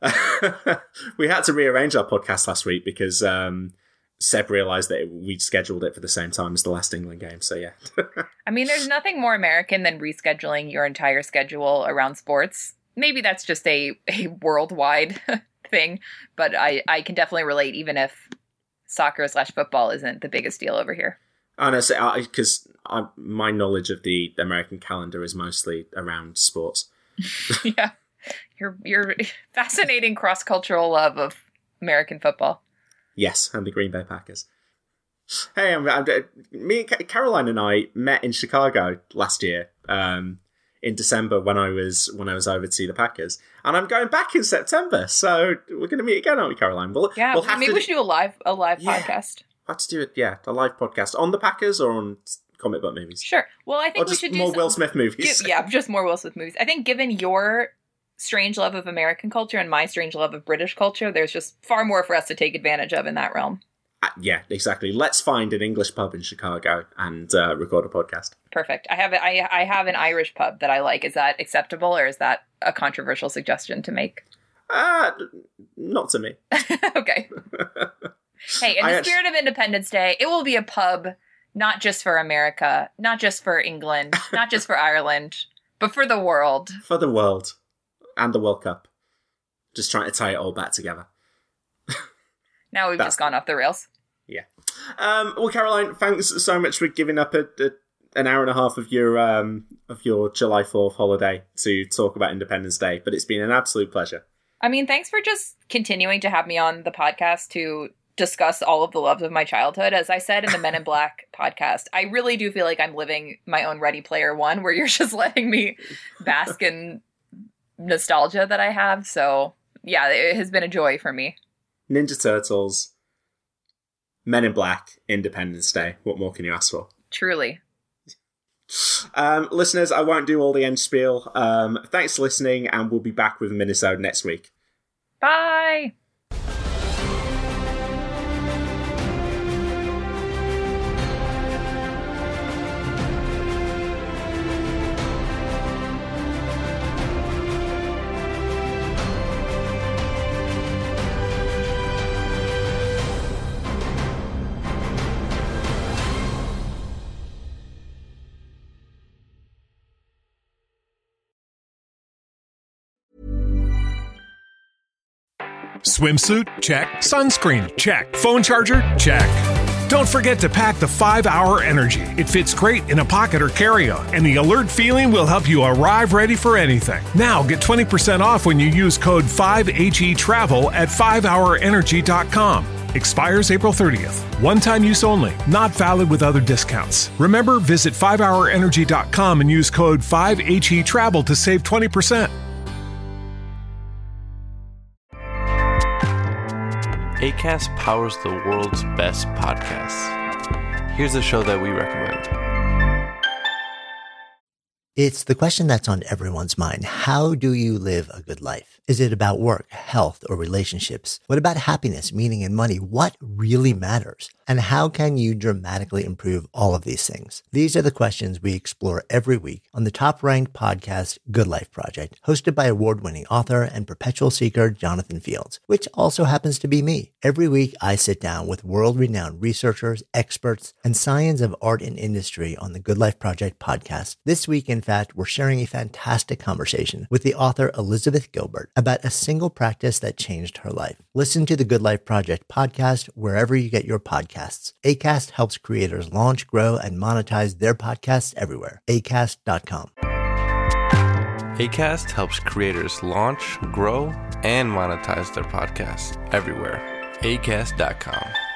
We had to rearrange our podcast last week because um, Seb realised that we'd scheduled it for the same time as the last England game. So yeah. I mean, there's nothing more American than rescheduling your entire schedule around sports. Maybe that's just a, a worldwide thing, but I, I can definitely relate, even if soccer slash football isn't the biggest deal over here. Honestly, because my knowledge of the American calendar is mostly around sports. Yeah. Your your fascinating cross-cultural love of American football. Yes, and the Green Bay Packers. Hey, I'm, I'm, me, Caroline, and I met in Chicago last year, um, in December when I was when I was over to see the Packers, and I'm going back in September. So we're going to meet again, aren't we, Caroline? We'll, yeah, we'll have maybe to we should do a live a live yeah, podcast. Have to do it. Yeah, a live podcast on the Packers or on comic book movies. Sure. Well, I think or we just should do more some, Will Smith movies. Give, yeah, just more Will Smith movies. I think, given your strange love of American culture and my strange love of British culture, there's just far more for us to take advantage of in that realm. Uh, yeah, exactly. Let's find an English pub in Chicago and uh, record a podcast. Perfect. I have a, I, I have an Irish pub that I like. Is that acceptable, or is that a controversial suggestion to make? Uh, not to me. Okay. Hey, in the actually... spirit of Independence Day, it will be a pub not just for America, not just for England, not just for Ireland, but for the world. For the world. And the World Cup. Just trying to tie it all back together. Now we've That's... just gone off the rails. Yeah. Um, well, Caroline, thanks so much for giving up a, a, an hour and a half of your um, of your July fourth holiday to talk about Independence Day, but it's been an absolute pleasure. I mean, thanks for just continuing to have me on the podcast to discuss all of the loves of my childhood. As I said in the Men in Black podcast, I really do feel like I'm living my own Ready Player One, where you're just letting me bask in nostalgia that I have. So yeah, it has been a joy for me. Ninja Turtles, Men in Black, Independence Day. What more can you ask for? Truly. Um, listeners, I won't do all the end spiel. Um, thanks for listening, and we'll be back with a minisode next week. Bye! Swimsuit? Check. Sunscreen? Check. Phone charger? Check. Don't forget to pack the five hour Energy. It fits great in a pocket or carry-on, and the alert feeling will help you arrive ready for anything. Now get twenty percent off when you use code five H E travel at five hour energy dot com. Expires April thirtieth. One-time use only. Not valid with other discounts. Remember, visit five hour energy dot com and use code five H E travel to save twenty percent. Acast powers the world's best podcasts. Here's a show that we recommend. It's the question that's on everyone's mind. How do you live a good life? Is it about work, health, or relationships? What about happiness, meaning, and money? What really matters? And how can you dramatically improve all of these things? These are the questions we explore every week on the top-ranked podcast, Good Life Project, hosted by award-winning author and perpetual seeker Jonathan Fields, which also happens to be me. Every week, I sit down with world-renowned researchers, experts, and science of art and industry on the Good Life Project podcast. This week, in fact, we're sharing a fantastic conversation with the author Elizabeth Gilbert about a single practice that changed her life. Listen to the Good Life Project podcast wherever you get your podcasts. Acast helps creators launch, grow, and monetize their podcasts everywhere. acast dot com. Acast helps creators launch, grow, and monetize their podcasts everywhere. acast dot com.